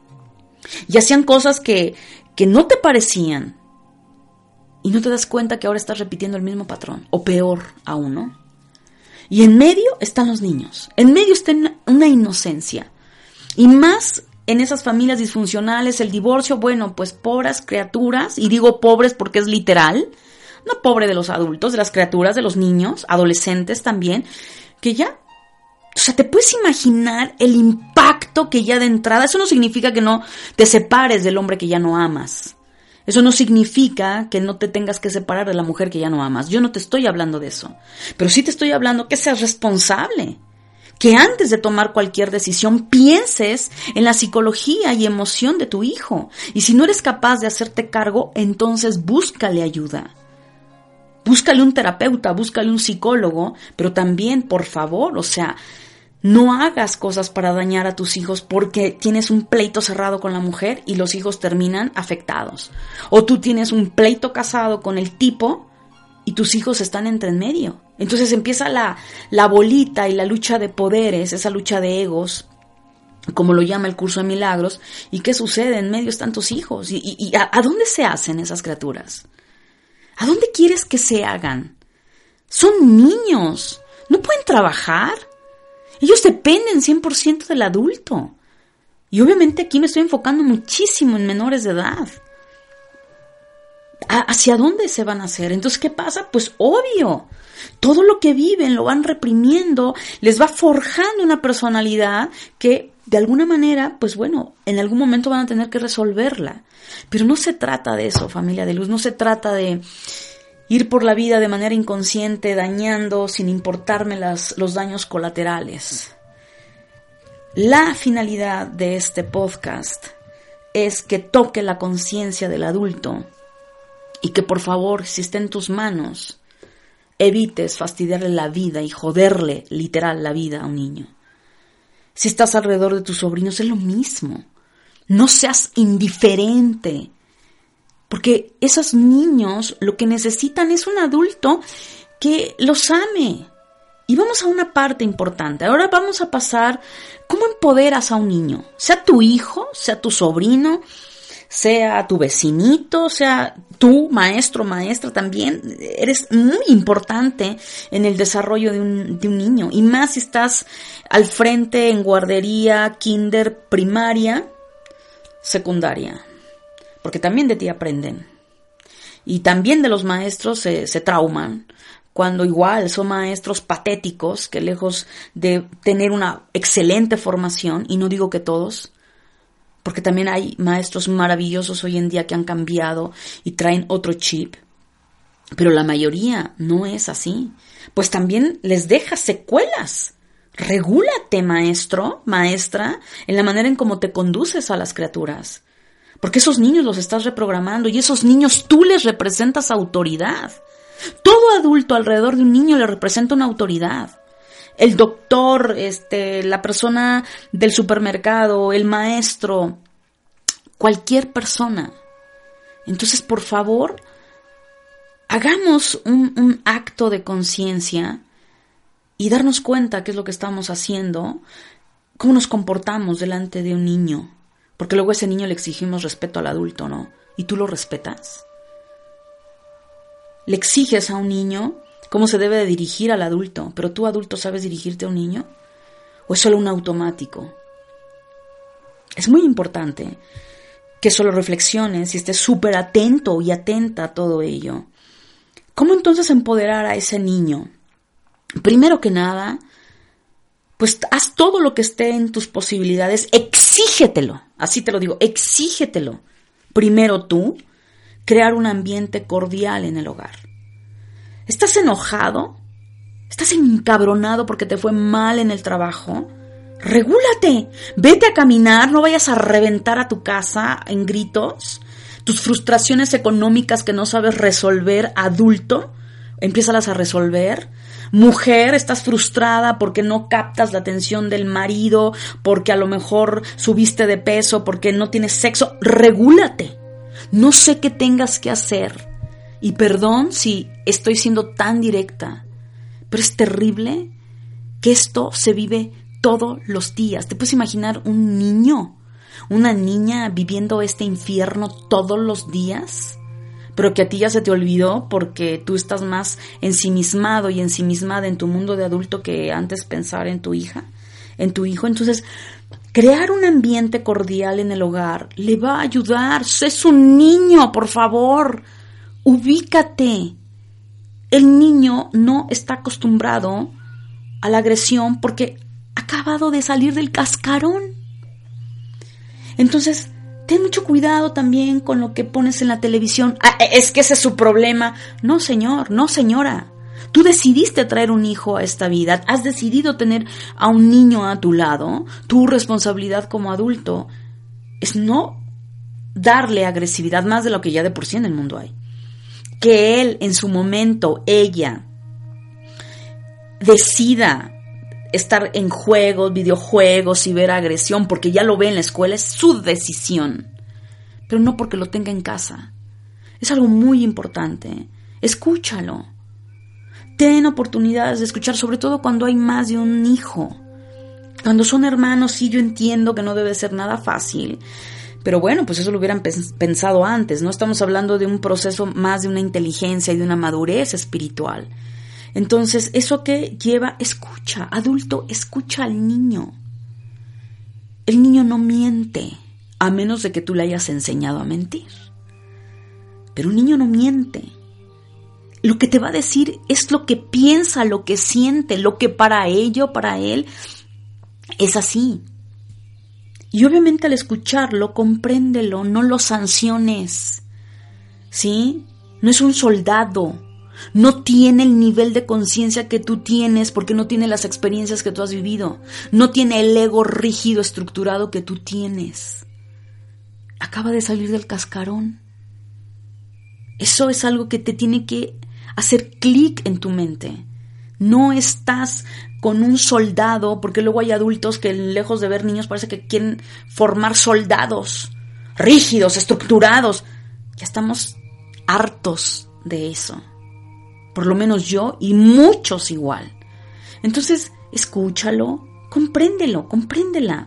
y hacían cosas que no te parecían y no te das cuenta que ahora estás repitiendo el mismo patrón, o peor aún, ¿no? Y en medio están los niños, en medio está una inocencia y más en esas familias disfuncionales, el divorcio, bueno, pues pobres criaturas, y digo pobres porque es literal, no pobre de los adultos, de las criaturas, de los niños, adolescentes también, que ya, o sea, te puedes imaginar el impacto que ya de entrada, eso no significa que no te separes del hombre que ya no amas, eso no significa que no te tengas que separar de la mujer que ya no amas, yo no te estoy hablando de eso, pero sí te estoy hablando que seas responsable, que antes de tomar cualquier decisión pienses en la psicología y emoción de tu hijo. Y si no eres capaz de hacerte cargo, entonces búscale ayuda. Búscale un terapeuta, búscale un psicólogo, pero también, por favor, o sea, no hagas cosas para dañar a tus hijos porque tienes un pleito cerrado con la mujer y los hijos terminan afectados. O tú tienes un pleito casado con el tipo y tus hijos están entre en medio. Entonces empieza la bolita y la lucha de poderes, esa lucha de egos, como lo llama el curso de milagros. ¿Y qué sucede? En medio están tus hijos. ¿Y a dónde se hacen esas criaturas? ¿A dónde quieres que se hagan? Son niños, no pueden trabajar. Ellos dependen 100% del adulto. Y obviamente aquí me estoy enfocando muchísimo en menores de edad. ¿Hacia dónde se van a hacer? Entonces, ¿qué pasa? Pues obvio, todo lo que viven lo van reprimiendo, les va forjando una personalidad que de alguna manera, pues bueno, en algún momento van a tener que resolverla. Pero no se trata de eso, familia de luz, no se trata de ir por la vida de manera inconsciente, dañando sin importarme los daños colaterales. La finalidad de este podcast es que toque la conciencia del adulto y que por favor, si está en tus manos, evites fastidiarle la vida y joderle literal la vida a un niño. Si estás alrededor de tus sobrinos es lo mismo. No seas indiferente, porque esos niños lo que necesitan es un adulto que los ame. Y vamos a una parte importante. Ahora vamos a pasar cómo empoderas a un niño, sea tu hijo, sea tu sobrino, sea tu vecinito, sea tú, maestro, maestra, también eres muy importante en el desarrollo de un niño. Y más si estás al frente en guardería, kinder, primaria, secundaria. Porque también de ti aprenden. Y también de los maestros se trauman. Cuando igual son maestros patéticos que lejos de tener una excelente formación, y no digo que todos, porque también hay maestros maravillosos hoy en día que han cambiado y traen otro chip. Pero la mayoría no es así. Pues también les deja secuelas. Regúlate, maestro, maestra, en la manera en cómo te conduces a las criaturas. Porque esos niños los estás reprogramando y esos niños tú les representas autoridad. Todo adulto alrededor de un niño le representa una autoridad. El doctor, la persona del supermercado, el maestro, cualquier persona. Entonces, por favor, hagamos un acto de conciencia y darnos cuenta qué es lo que estamos haciendo, cómo nos comportamos delante de un niño. Porque luego a ese niño le exigimos respeto al adulto, ¿no? ¿Y tú lo respetas? Le exiges a un niño cómo se debe de dirigir al adulto, pero tú, adulto, ¿sabes dirigirte a un niño? ¿O es solo un automático? Es muy importante que solo reflexiones y estés súper atento y atenta a todo ello. ¿Cómo entonces empoderar a ese niño? Primero que nada, pues haz todo lo que esté en tus posibilidades, exígetelo, así te lo digo, exígetelo. Primero tú, crear un ambiente cordial en el hogar. ¿Estás enojado? ¿Estás encabronado porque te fue mal en el trabajo? Regúlate, vete a caminar, no vayas a reventar a tu casa en gritos. Tus frustraciones económicas que no sabes resolver, adulto, empiézalas a resolver. Mujer, estás frustrada porque no captas la atención del marido, porque a lo mejor subiste de peso, porque no tienes sexo. Regúlate. No sé qué tengas que hacer. Y perdón si estoy siendo tan directa, pero es terrible que esto se vive todos los días. ¿Te puedes imaginar un niño, una niña viviendo este infierno todos los días? Pero que a ti ya se te olvidó porque tú estás más ensimismado y ensimismada en tu mundo de adulto que antes pensar en tu hija, en tu hijo. Entonces, crear un ambiente cordial en el hogar le va a ayudar. Es un niño, por favor, ubícate. El niño no está acostumbrado a la agresión porque ha acabado de salir del cascarón. Entonces, ten mucho cuidado también con lo que pones en la televisión. Es que ese es su problema. No, señor, no, señora. Tú decidiste traer un hijo a esta vida. Has decidido tener a un niño a tu lado. Tu responsabilidad como adulto es no darle agresividad más de lo que ya de por sí en el mundo hay. Que él, en su momento, ella, decida estar en juegos, videojuegos y ver agresión porque ya lo ve en la escuela, es su decisión, pero no porque lo tenga en casa. Es algo muy importante. Escúchalo. Ten oportunidades de escuchar, sobre todo cuando hay más de un hijo. Cuando son hermanos, sí, yo entiendo que no debe ser nada fácil, pero bueno, pues eso lo hubieran pensado antes, ¿no? Estamos hablando de un proceso más de una inteligencia y de una madurez espiritual. Entonces, ¿eso qué lleva? Escucha, adulto, escucha al niño. El niño no miente, a menos de que tú le hayas enseñado a mentir. Pero un niño no miente. Lo que te va a decir es lo que piensa, lo que siente, lo que para él es así. Y obviamente al escucharlo, compréndelo, no lo sanciones. ¿Sí? No es un soldado. No tiene el nivel de conciencia que tú tienes porque no tiene las experiencias que tú has vivido. No tiene el ego rígido, estructurado que tú tienes. Acaba de salir del cascarón. Eso es algo que te tiene que hacer clic en tu mente. No estás con un soldado, porque luego hay adultos que lejos de ver niños parece que quieren formar soldados rígidos, estructurados. Ya estamos hartos de eso. Por lo menos yo y muchos igual. Entonces, escúchalo, compréndelo, compréndela.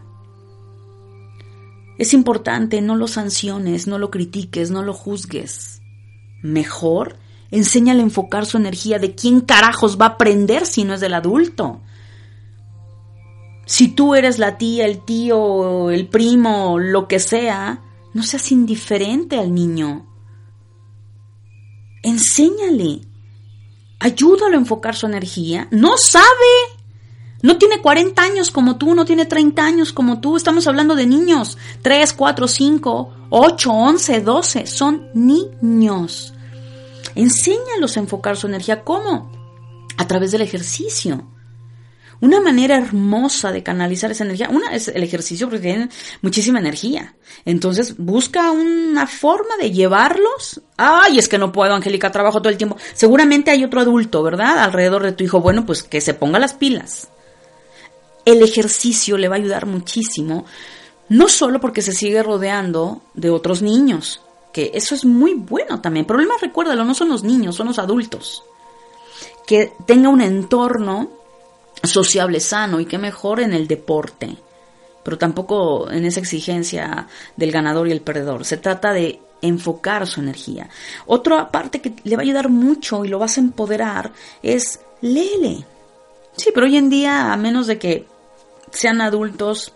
Es importante, no lo sanciones, no lo critiques, no lo juzgues. Mejor, enséñale a enfocar su energía de quién carajos va a aprender si no es del adulto. Si tú eres la tía, el tío, el primo, lo que sea, no seas indiferente al niño. Enséñale. Ayúdalo a enfocar su energía. No sabe. No tiene 40 años como tú, no tiene 30 años como tú. Estamos hablando de niños. 3, 4, 5, 8, 11, 12. Son niños. Enséñalos a enfocar su energía. ¿Cómo? A través del ejercicio. Una manera hermosa de canalizar esa energía, una es el ejercicio porque tienen muchísima energía. Entonces busca una forma de llevarlos. Ay, es que no puedo, Angélica, trabajo todo el tiempo. Seguramente hay otro adulto, ¿verdad? Alrededor de tu hijo. Bueno, pues que se ponga las pilas. El ejercicio le va a ayudar muchísimo, no solo porque se sigue rodeando de otros niños, que eso es muy bueno también. El problema, recuérdalo, no son los niños, son los adultos. Que tenga un entorno sociable sano y que mejor en el deporte, pero tampoco en esa exigencia del ganador y el perdedor. Se trata de enfocar su energía. Otra parte que le va a ayudar mucho y lo vas a empoderar es léele. Sí, pero hoy en día, a menos de que sean adultos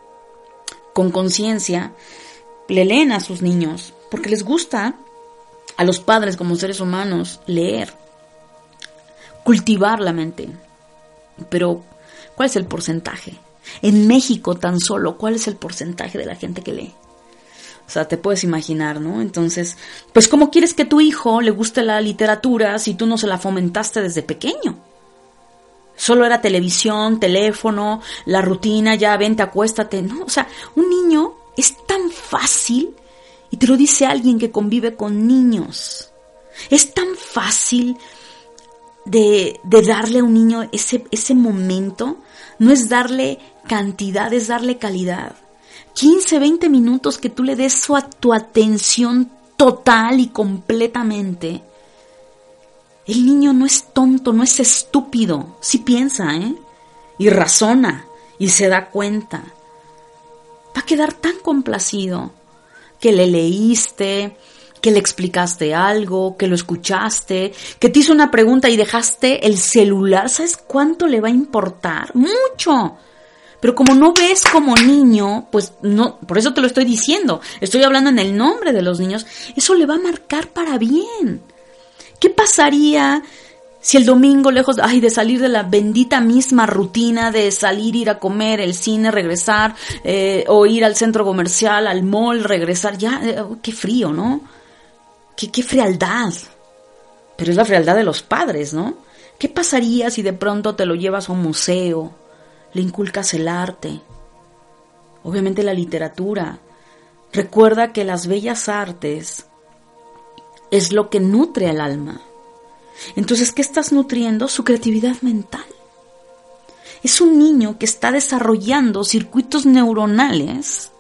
con conciencia, le leen a sus niños, porque les gusta a los padres como seres humanos leer, cultivar la mente. Pero, ¿cuál es el porcentaje? En México tan solo, ¿cuál es el porcentaje de la gente que lee? O sea, te puedes imaginar, ¿no? Entonces, pues, ¿cómo quieres que tu hijo le guste la literatura si tú no se la fomentaste desde pequeño? Solo era televisión, teléfono, la rutina, ya vente, acuéstate, ¿no? O sea, un niño es tan fácil, y te lo dice alguien que convive con niños, es tan fácil de darle a un niño ese momento. No es darle cantidad, es darle calidad. 15, 20 minutos que tú le des tu atención total y completamente. El niño no es tonto, no es estúpido. Sí piensa, y razona, y se da cuenta. Va a quedar tan complacido que le leíste, que le explicaste algo, que lo escuchaste, que te hizo una pregunta y dejaste el celular. ¿Sabes cuánto le va a importar? ¡Mucho! Pero como no ves como niño, pues no, por eso te lo estoy diciendo. Estoy hablando en el nombre de los niños. Eso le va a marcar para bien. ¿Qué pasaría si el domingo, lejos de salir de la bendita misma rutina de salir, ir a comer, el cine, regresar, o ir al centro comercial, al mall, regresar? Ya, qué frío, ¿no? Qué frialdad. Pero es la frialdad de los padres, ¿no? ¿Qué pasaría si de pronto te lo llevas a un museo, le inculcas el arte? Obviamente la literatura. Recuerda que las bellas artes es lo que nutre al alma. Entonces, ¿qué estás nutriendo? Su creatividad mental. Es un niño que está desarrollando circuitos neuronales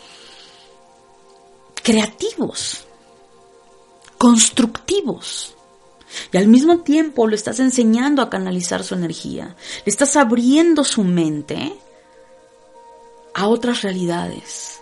creativos, constructivos. Y al mismo tiempo lo estás enseñando a canalizar su energía. Le estás abriendo su mente a otras realidades.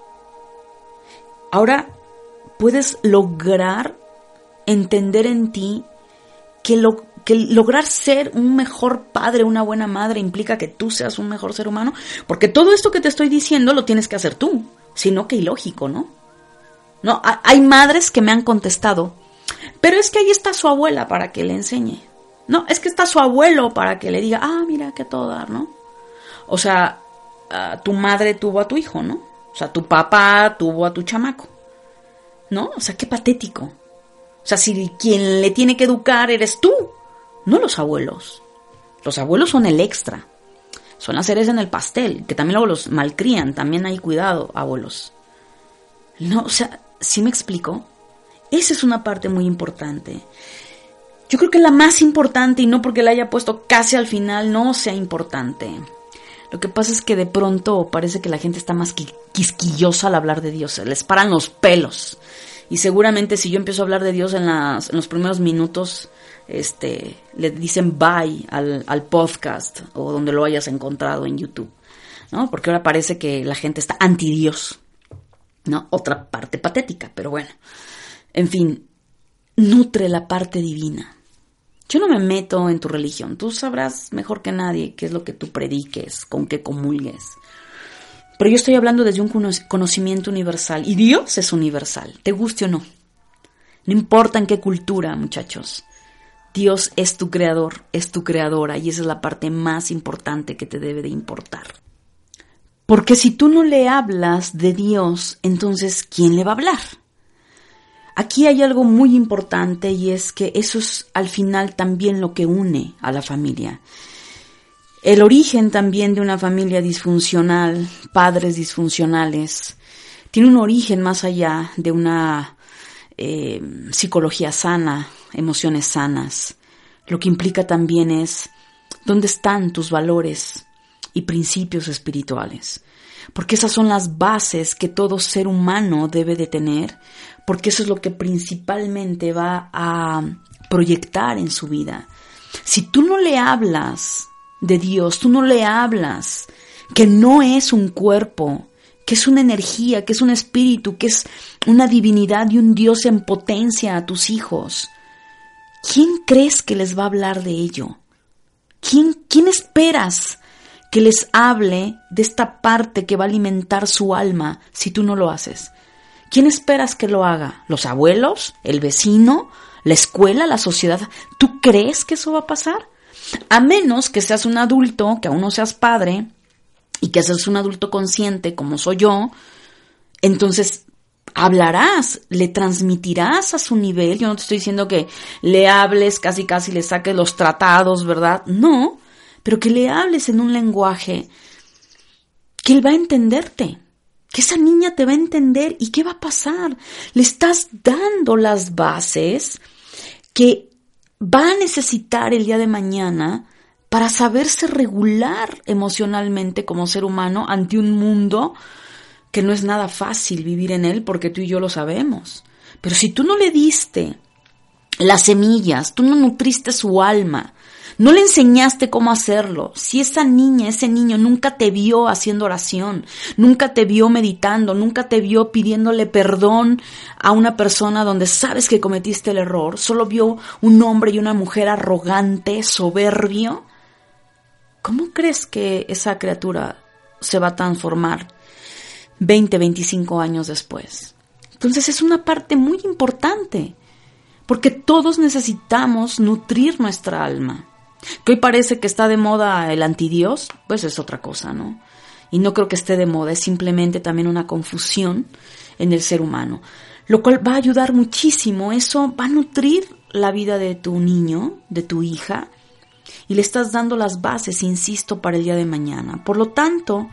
Ahora puedes lograr entender en ti que lograr ser un mejor padre, una buena madre, implica que tú seas un mejor ser humano. Porque todo esto que te estoy diciendo lo tienes que hacer tú. Si no, qué ilógico, ¿no? No, hay madres que me han contestado, pero es que ahí está su abuela para que le enseñe. No, es que está su abuelo para que le diga, mira, que a todo dar, ¿no? O sea, tu madre tuvo a tu hijo, ¿no? O sea, tu papá tuvo a tu chamaco, ¿no? O sea, qué patético. O sea, si quien le tiene que educar eres tú, no los abuelos. Los abuelos son el extra. Son las cerezas en el pastel, que también luego los malcrían. También hay cuidado, abuelos. No, o sea, ¿sí me explico? Esa es una parte muy importante. Yo creo que la más importante, y no porque la haya puesto casi al final, no sea importante. Lo que pasa es que de pronto parece que la gente está más quisquillosa al hablar de Dios. Se les paran los pelos. Y seguramente si yo empiezo a hablar de Dios en los primeros minutos, le dicen bye al podcast o donde lo hayas encontrado en YouTube, ¿no? Porque ahora parece que la gente está anti-Dios, ¿no? Otra parte patética, pero bueno. En fin, nutre la parte divina. Yo no me meto en tu religión. Tú sabrás mejor que nadie qué es lo que tú prediques, con qué comulgues. Pero yo estoy hablando desde un conocimiento universal. Y Dios es universal, te guste o no. No importa en qué cultura, muchachos. Dios es tu creador, es tu creadora. Y esa es la parte más importante que te debe de importar. Porque si tú no le hablas de Dios, entonces, ¿quién le va a hablar? Aquí hay algo muy importante y es que eso es al final también lo que une a la familia. El origen también de una familia disfuncional, padres disfuncionales, tiene un origen más allá de una psicología sana, emociones sanas. Lo que implica también es dónde están tus valores y principios espirituales. Porque esas son las bases que todo ser humano debe de tener, porque eso es lo que principalmente va a proyectar en su vida. Si tú no le hablas de Dios, tú no le hablas que no es un cuerpo, que es una energía, que es un espíritu, que es una divinidad y un Dios en potencia a tus hijos, ¿quién crees que les va a hablar de ello? ¿Quién esperas que les hable de esta parte que va a alimentar su alma si tú no lo haces? ¿Quién esperas que lo haga? ¿Los abuelos? ¿El vecino? ¿La escuela? ¿La sociedad? ¿Tú crees que eso va a pasar? A menos que seas un adulto, que aún no seas padre, y que seas un adulto consciente como soy yo, entonces hablarás, le transmitirás a su nivel. Yo no te estoy diciendo que le hables, casi le saques los tratados, ¿verdad? No, pero que le hables en un lenguaje que él va a entenderte, que esa niña te va a entender. ¿Y qué va a pasar? Le estás dando las bases que va a necesitar el día de mañana para saberse regular emocionalmente como ser humano ante un mundo que no es nada fácil vivir en él, porque tú y yo lo sabemos. Pero si tú no le diste las semillas, tú no nutriste su alma, no le enseñaste cómo hacerlo, si esa niña, ese niño nunca te vio haciendo oración, nunca te vio meditando, nunca te vio pidiéndole perdón a una persona donde sabes que cometiste el error, solo vio un hombre y una mujer arrogante, soberbio, ¿cómo crees que esa criatura se va a transformar 20, 25 años después? Entonces es una parte muy importante, porque todos necesitamos nutrir nuestra alma. Que hoy parece que está de moda el antidios, pues es otra cosa, ¿no? Y no creo que esté de moda, es simplemente también una confusión en el ser humano, lo cual va a ayudar muchísimo. Eso va a nutrir la vida de tu niño, de tu hija, y le estás dando las bases, insisto, para el día de mañana. Por lo tanto,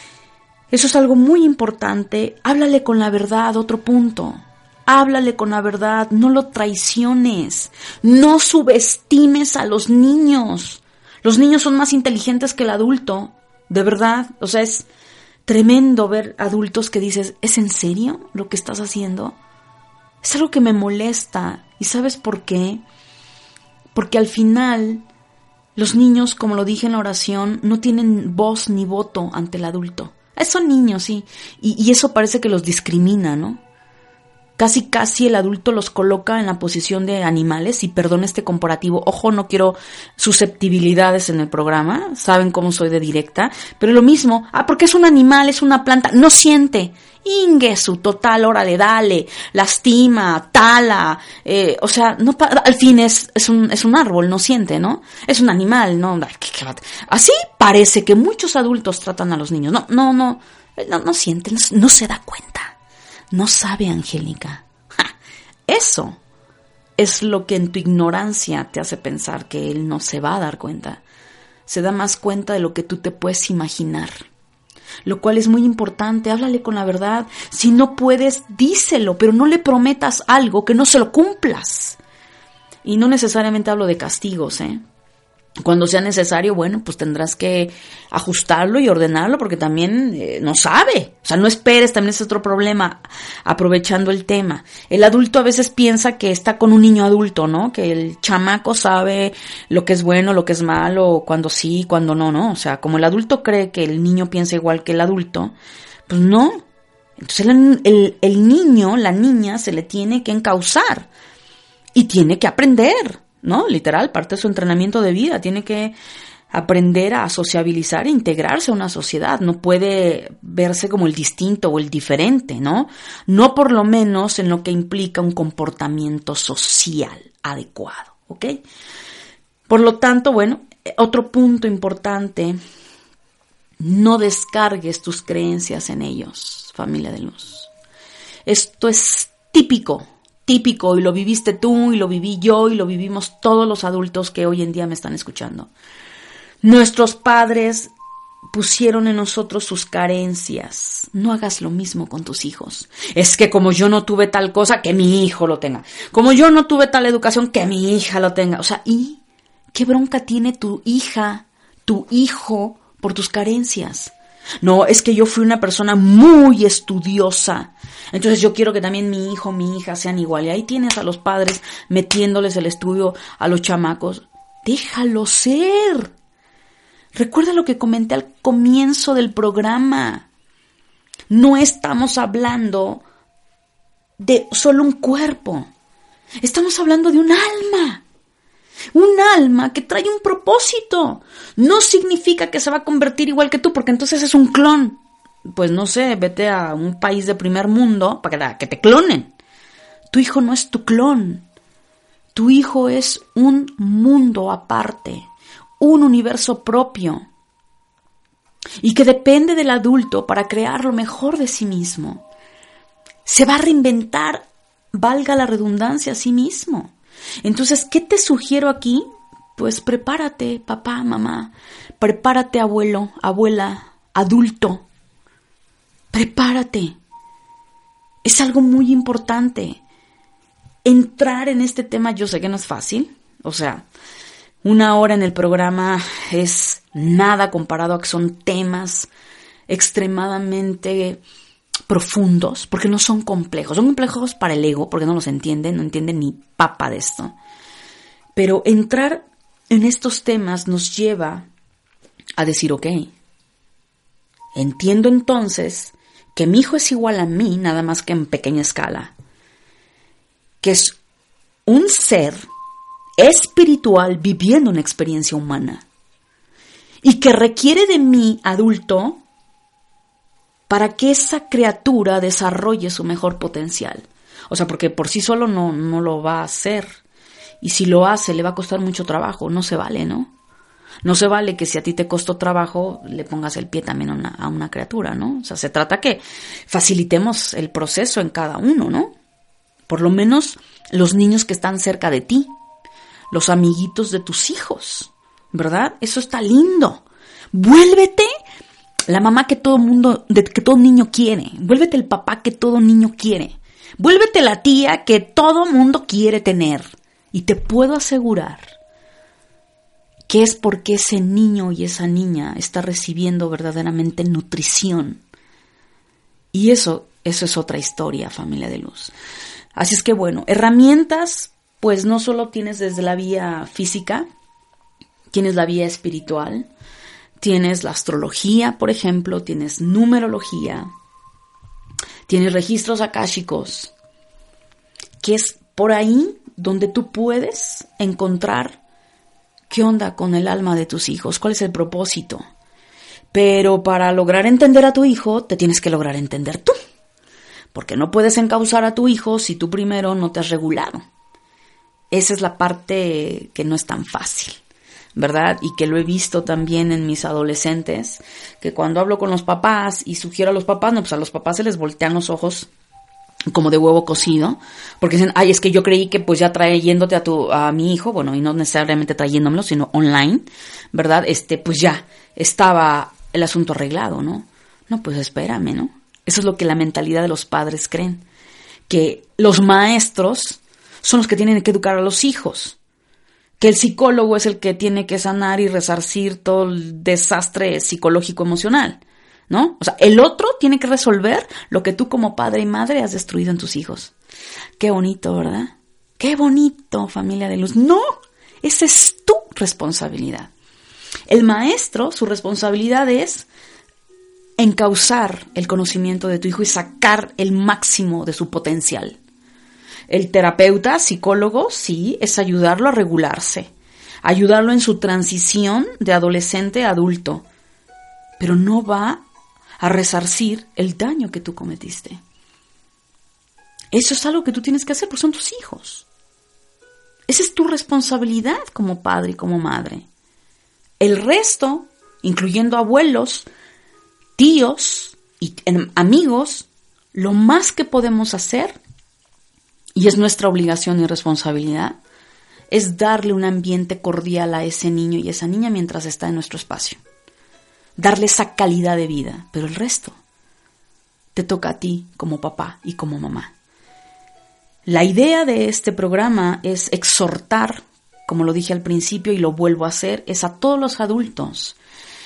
eso es algo muy importante. Háblale con la verdad, otro punto. Háblale con la verdad, no lo traiciones, no subestimes a los niños. Los niños son más inteligentes que el adulto, de verdad. O sea, es tremendo ver adultos que dices, ¿es en serio lo que estás haciendo? Es algo que me molesta. ¿Y sabes por qué? Porque al final los niños, como lo dije en la oración, no tienen voz ni voto ante el adulto. Son niños, sí, y eso parece que los discrimina, ¿no? Casi el adulto los coloca en la posición de animales, y perdón este comparativo, ojo, no quiero susceptibilidades en el programa, saben cómo soy de directa, pero lo mismo, porque es un animal, es una planta, no siente, inguesu, total, órale, dale, lastima, tala, o sea, no, al fin es un árbol, no siente, ¿no? Es un animal, ¿no? Así parece que muchos adultos tratan a los niños, no siente, no se da cuenta. No sabe, Angélica. Eso es lo que en tu ignorancia te hace pensar que él no se va a dar cuenta. Se da más cuenta de lo que tú te puedes imaginar. Lo cual es muy importante. Háblale con la verdad. Si no puedes, díselo, pero no le prometas algo que no se lo cumplas. Y no necesariamente hablo de castigos, Cuando sea necesario, bueno, pues tendrás que ajustarlo y ordenarlo, porque también no sabe. O sea, no esperes, también es otro problema, aprovechando el tema. El adulto a veces piensa que está con un niño adulto, ¿no? Que el chamaco sabe lo que es bueno, lo que es malo, cuando sí, cuando no, ¿no? O sea, como el adulto cree que el niño piensa igual que el adulto, pues no. Entonces el niño, la niña, se le tiene que encauzar y tiene que aprender, ¿no? Literal, parte de su entrenamiento de vida. Tiene que aprender a sociabilizar e integrarse a una sociedad. No puede verse como el distinto o el diferente, ¿no? No por lo menos en lo que implica un comportamiento social adecuado, ¿ok? Por lo tanto, bueno, otro punto importante, no descargues tus creencias en ellos, familia de luz. Esto es típico, y lo viviste tú, y lo viví yo, y lo vivimos todos los adultos que hoy en día me están escuchando. Nuestros padres pusieron en nosotros sus carencias. No hagas lo mismo con tus hijos. Es que como yo no tuve tal cosa, que mi hijo lo tenga. Como yo no tuve tal educación, que mi hija lo tenga. O sea, ¿y qué bronca tiene tu hija, tu hijo, por tus carencias? No, es que yo fui una persona muy estudiosa. Entonces yo quiero que también mi hijo, mi hija sean igual. Y ahí tienes a los padres metiéndoles el estudio a los chamacos. Déjalo ser. Recuerda lo que comenté al comienzo del programa. No estamos hablando de solo un cuerpo. Estamos hablando de un alma. Un alma que trae un propósito. No significa que se va a convertir igual que tú, porque entonces es un clon. Pues no sé, vete a un país de primer mundo para que te clonen. Tu hijo no es tu clon. Tu hijo es un mundo aparte, un universo propio. Y que depende del adulto para crear lo mejor de sí mismo. Se va a reinventar, valga la redundancia, a sí mismo. Entonces, ¿qué te sugiero aquí? Pues prepárate, papá, mamá. Prepárate, abuelo, abuela, adulto. Prepárate. Es algo muy importante. Entrar en este tema, yo sé que no es fácil. O sea, 1 hora en el programa es nada comparado a que son temas extremadamente profundos, porque no son complejos. Son complejos para el ego, porque no los entienden, no entienden ni papa de esto. Pero entrar en estos temas nos lleva a decir, ok, entiendo entonces que mi hijo es igual a mí, nada más que en pequeña escala. Que es un ser espiritual viviendo una experiencia humana. Y que requiere de mí, adulto, para que esa criatura desarrolle su mejor potencial. O sea, porque por sí solo no lo va a hacer. Y si lo hace, le va a costar mucho trabajo. No se vale, ¿no? No se vale que si a ti te costó trabajo, le pongas el pie también a una criatura, ¿no? O sea, se trata que facilitemos el proceso en cada uno, ¿no? Por lo menos los niños que están cerca de ti. Los amiguitos de tus hijos, ¿verdad? Eso está lindo. Vuélvete la mamá que todo niño quiere. Vuélvete el papá que todo niño quiere. Vuélvete la tía que todo mundo quiere tener. Y te puedo asegurar que es porque ese niño y esa niña está recibiendo verdaderamente nutrición. Y eso es otra historia, familia de luz. Así es que bueno, herramientas, pues no solo tienes desde la vía física, tienes la vía espiritual. Tienes la astrología, por ejemplo, tienes numerología, tienes registros akáshicos, que es por ahí donde tú puedes encontrar qué onda con el alma de tus hijos, cuál es el propósito. Pero para lograr entender a tu hijo, te tienes que lograr entender tú, porque no puedes encauzar a tu hijo si tú primero no te has regulado. Esa es la parte que no es tan fácil, ¿verdad? Y que lo he visto también en mis adolescentes, que cuando hablo con los papás y sugiero a los papás, no, pues a los papás se les voltean los ojos como de huevo cocido, porque dicen, ay, es que yo creí que pues ya trayéndote a mi hijo, bueno, y no necesariamente trayéndomelo, sino online, ¿verdad? Pues ya estaba el asunto arreglado, ¿no? No, pues espérame, ¿no? Eso es lo que la mentalidad de los padres creen, que los maestros son los que tienen que educar a los hijos, que el psicólogo es el que tiene que sanar y resarcir todo el desastre psicológico emocional, ¿no? O sea, el otro tiene que resolver lo que tú como padre y madre has destruido en tus hijos. Qué bonito, ¿verdad? Qué bonito, familia de luz. No, esa es tu responsabilidad. El maestro, su responsabilidad es encauzar el conocimiento de tu hijo y sacar el máximo de su potencial. El terapeuta, psicólogo, sí, es ayudarlo a regularse, ayudarlo en su transición de adolescente a adulto, pero no va a resarcir el daño que tú cometiste. Eso es algo que tú tienes que hacer porque son tus hijos. Esa es tu responsabilidad como padre y como madre. El resto, incluyendo abuelos, tíos y amigos, lo más que podemos hacer, y es nuestra obligación y responsabilidad, es darle un ambiente cordial a ese niño y esa niña mientras está en nuestro espacio. Darle esa calidad de vida, pero el resto te toca a ti como papá y como mamá. La idea de este programa es exhortar, como lo dije al principio y lo vuelvo a hacer, es a todos los adultos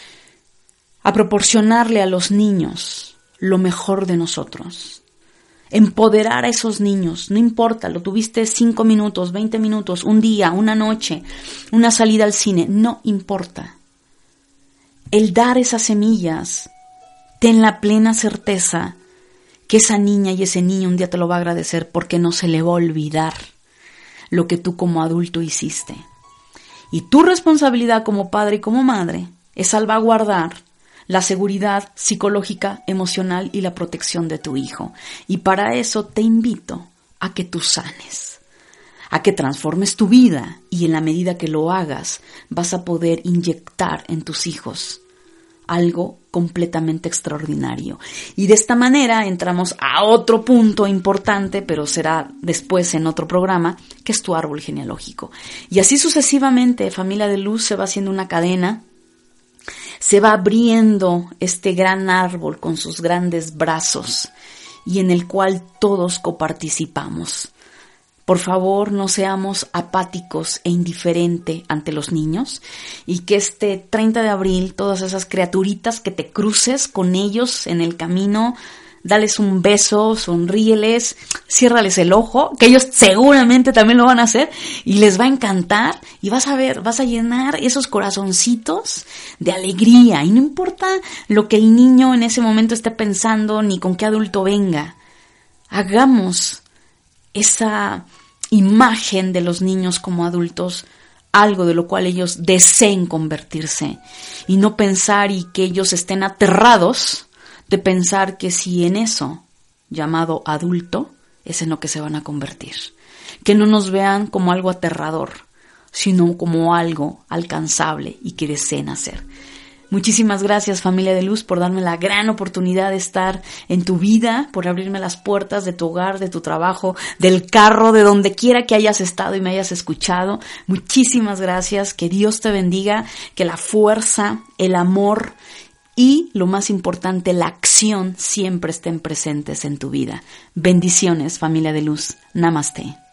a proporcionarle a los niños lo mejor de nosotros. Empoderar a esos niños, no importa, lo tuviste 5 minutos, 20 minutos, un día, una noche, una salida al cine, no importa. El dar esas semillas, ten la plena certeza que esa niña y ese niño un día te lo va a agradecer porque no se le va a olvidar lo que tú como adulto hiciste. Y tu responsabilidad como padre y como madre es salvaguardar la seguridad psicológica, emocional y la protección de tu hijo. Y para eso te invito a que tú sanes, a que transformes tu vida y en la medida que lo hagas vas a poder inyectar en tus hijos algo completamente extraordinario. Y de esta manera entramos a otro punto importante, pero será después en otro programa, que es tu árbol genealógico. Y así sucesivamente, familia de luz, se va haciendo una cadena, se va abriendo este gran árbol con sus grandes brazos y en el cual todos coparticipamos. Por favor, no seamos apáticos e indiferentes ante los niños y que este 30 de abril, todas esas criaturitas que te cruces con ellos en el camino, dales un beso, sonríeles, ciérrales el ojo, que ellos seguramente también lo van a hacer y les va a encantar y vas a ver, vas a llenar esos corazoncitos de alegría y no importa lo que el niño en ese momento esté pensando ni con qué adulto venga. Hagamos esa imagen de los niños como adultos, algo de lo cual ellos deseen convertirse y no pensar y que ellos estén aterrados de pensar que si en eso llamado adulto es en lo que se van a convertir. Que no nos vean como algo aterrador, sino como algo alcanzable y que deseen hacer. Muchísimas gracias, familia de luz, por darme la gran oportunidad de estar en tu vida, por abrirme las puertas de tu hogar, de tu trabajo, del carro, de donde quiera que hayas estado y me hayas escuchado. Muchísimas gracias, que Dios te bendiga, que la fuerza, el amor y, lo más importante, la acción siempre estén presentes en tu vida. Bendiciones, familia de luz. Namaste.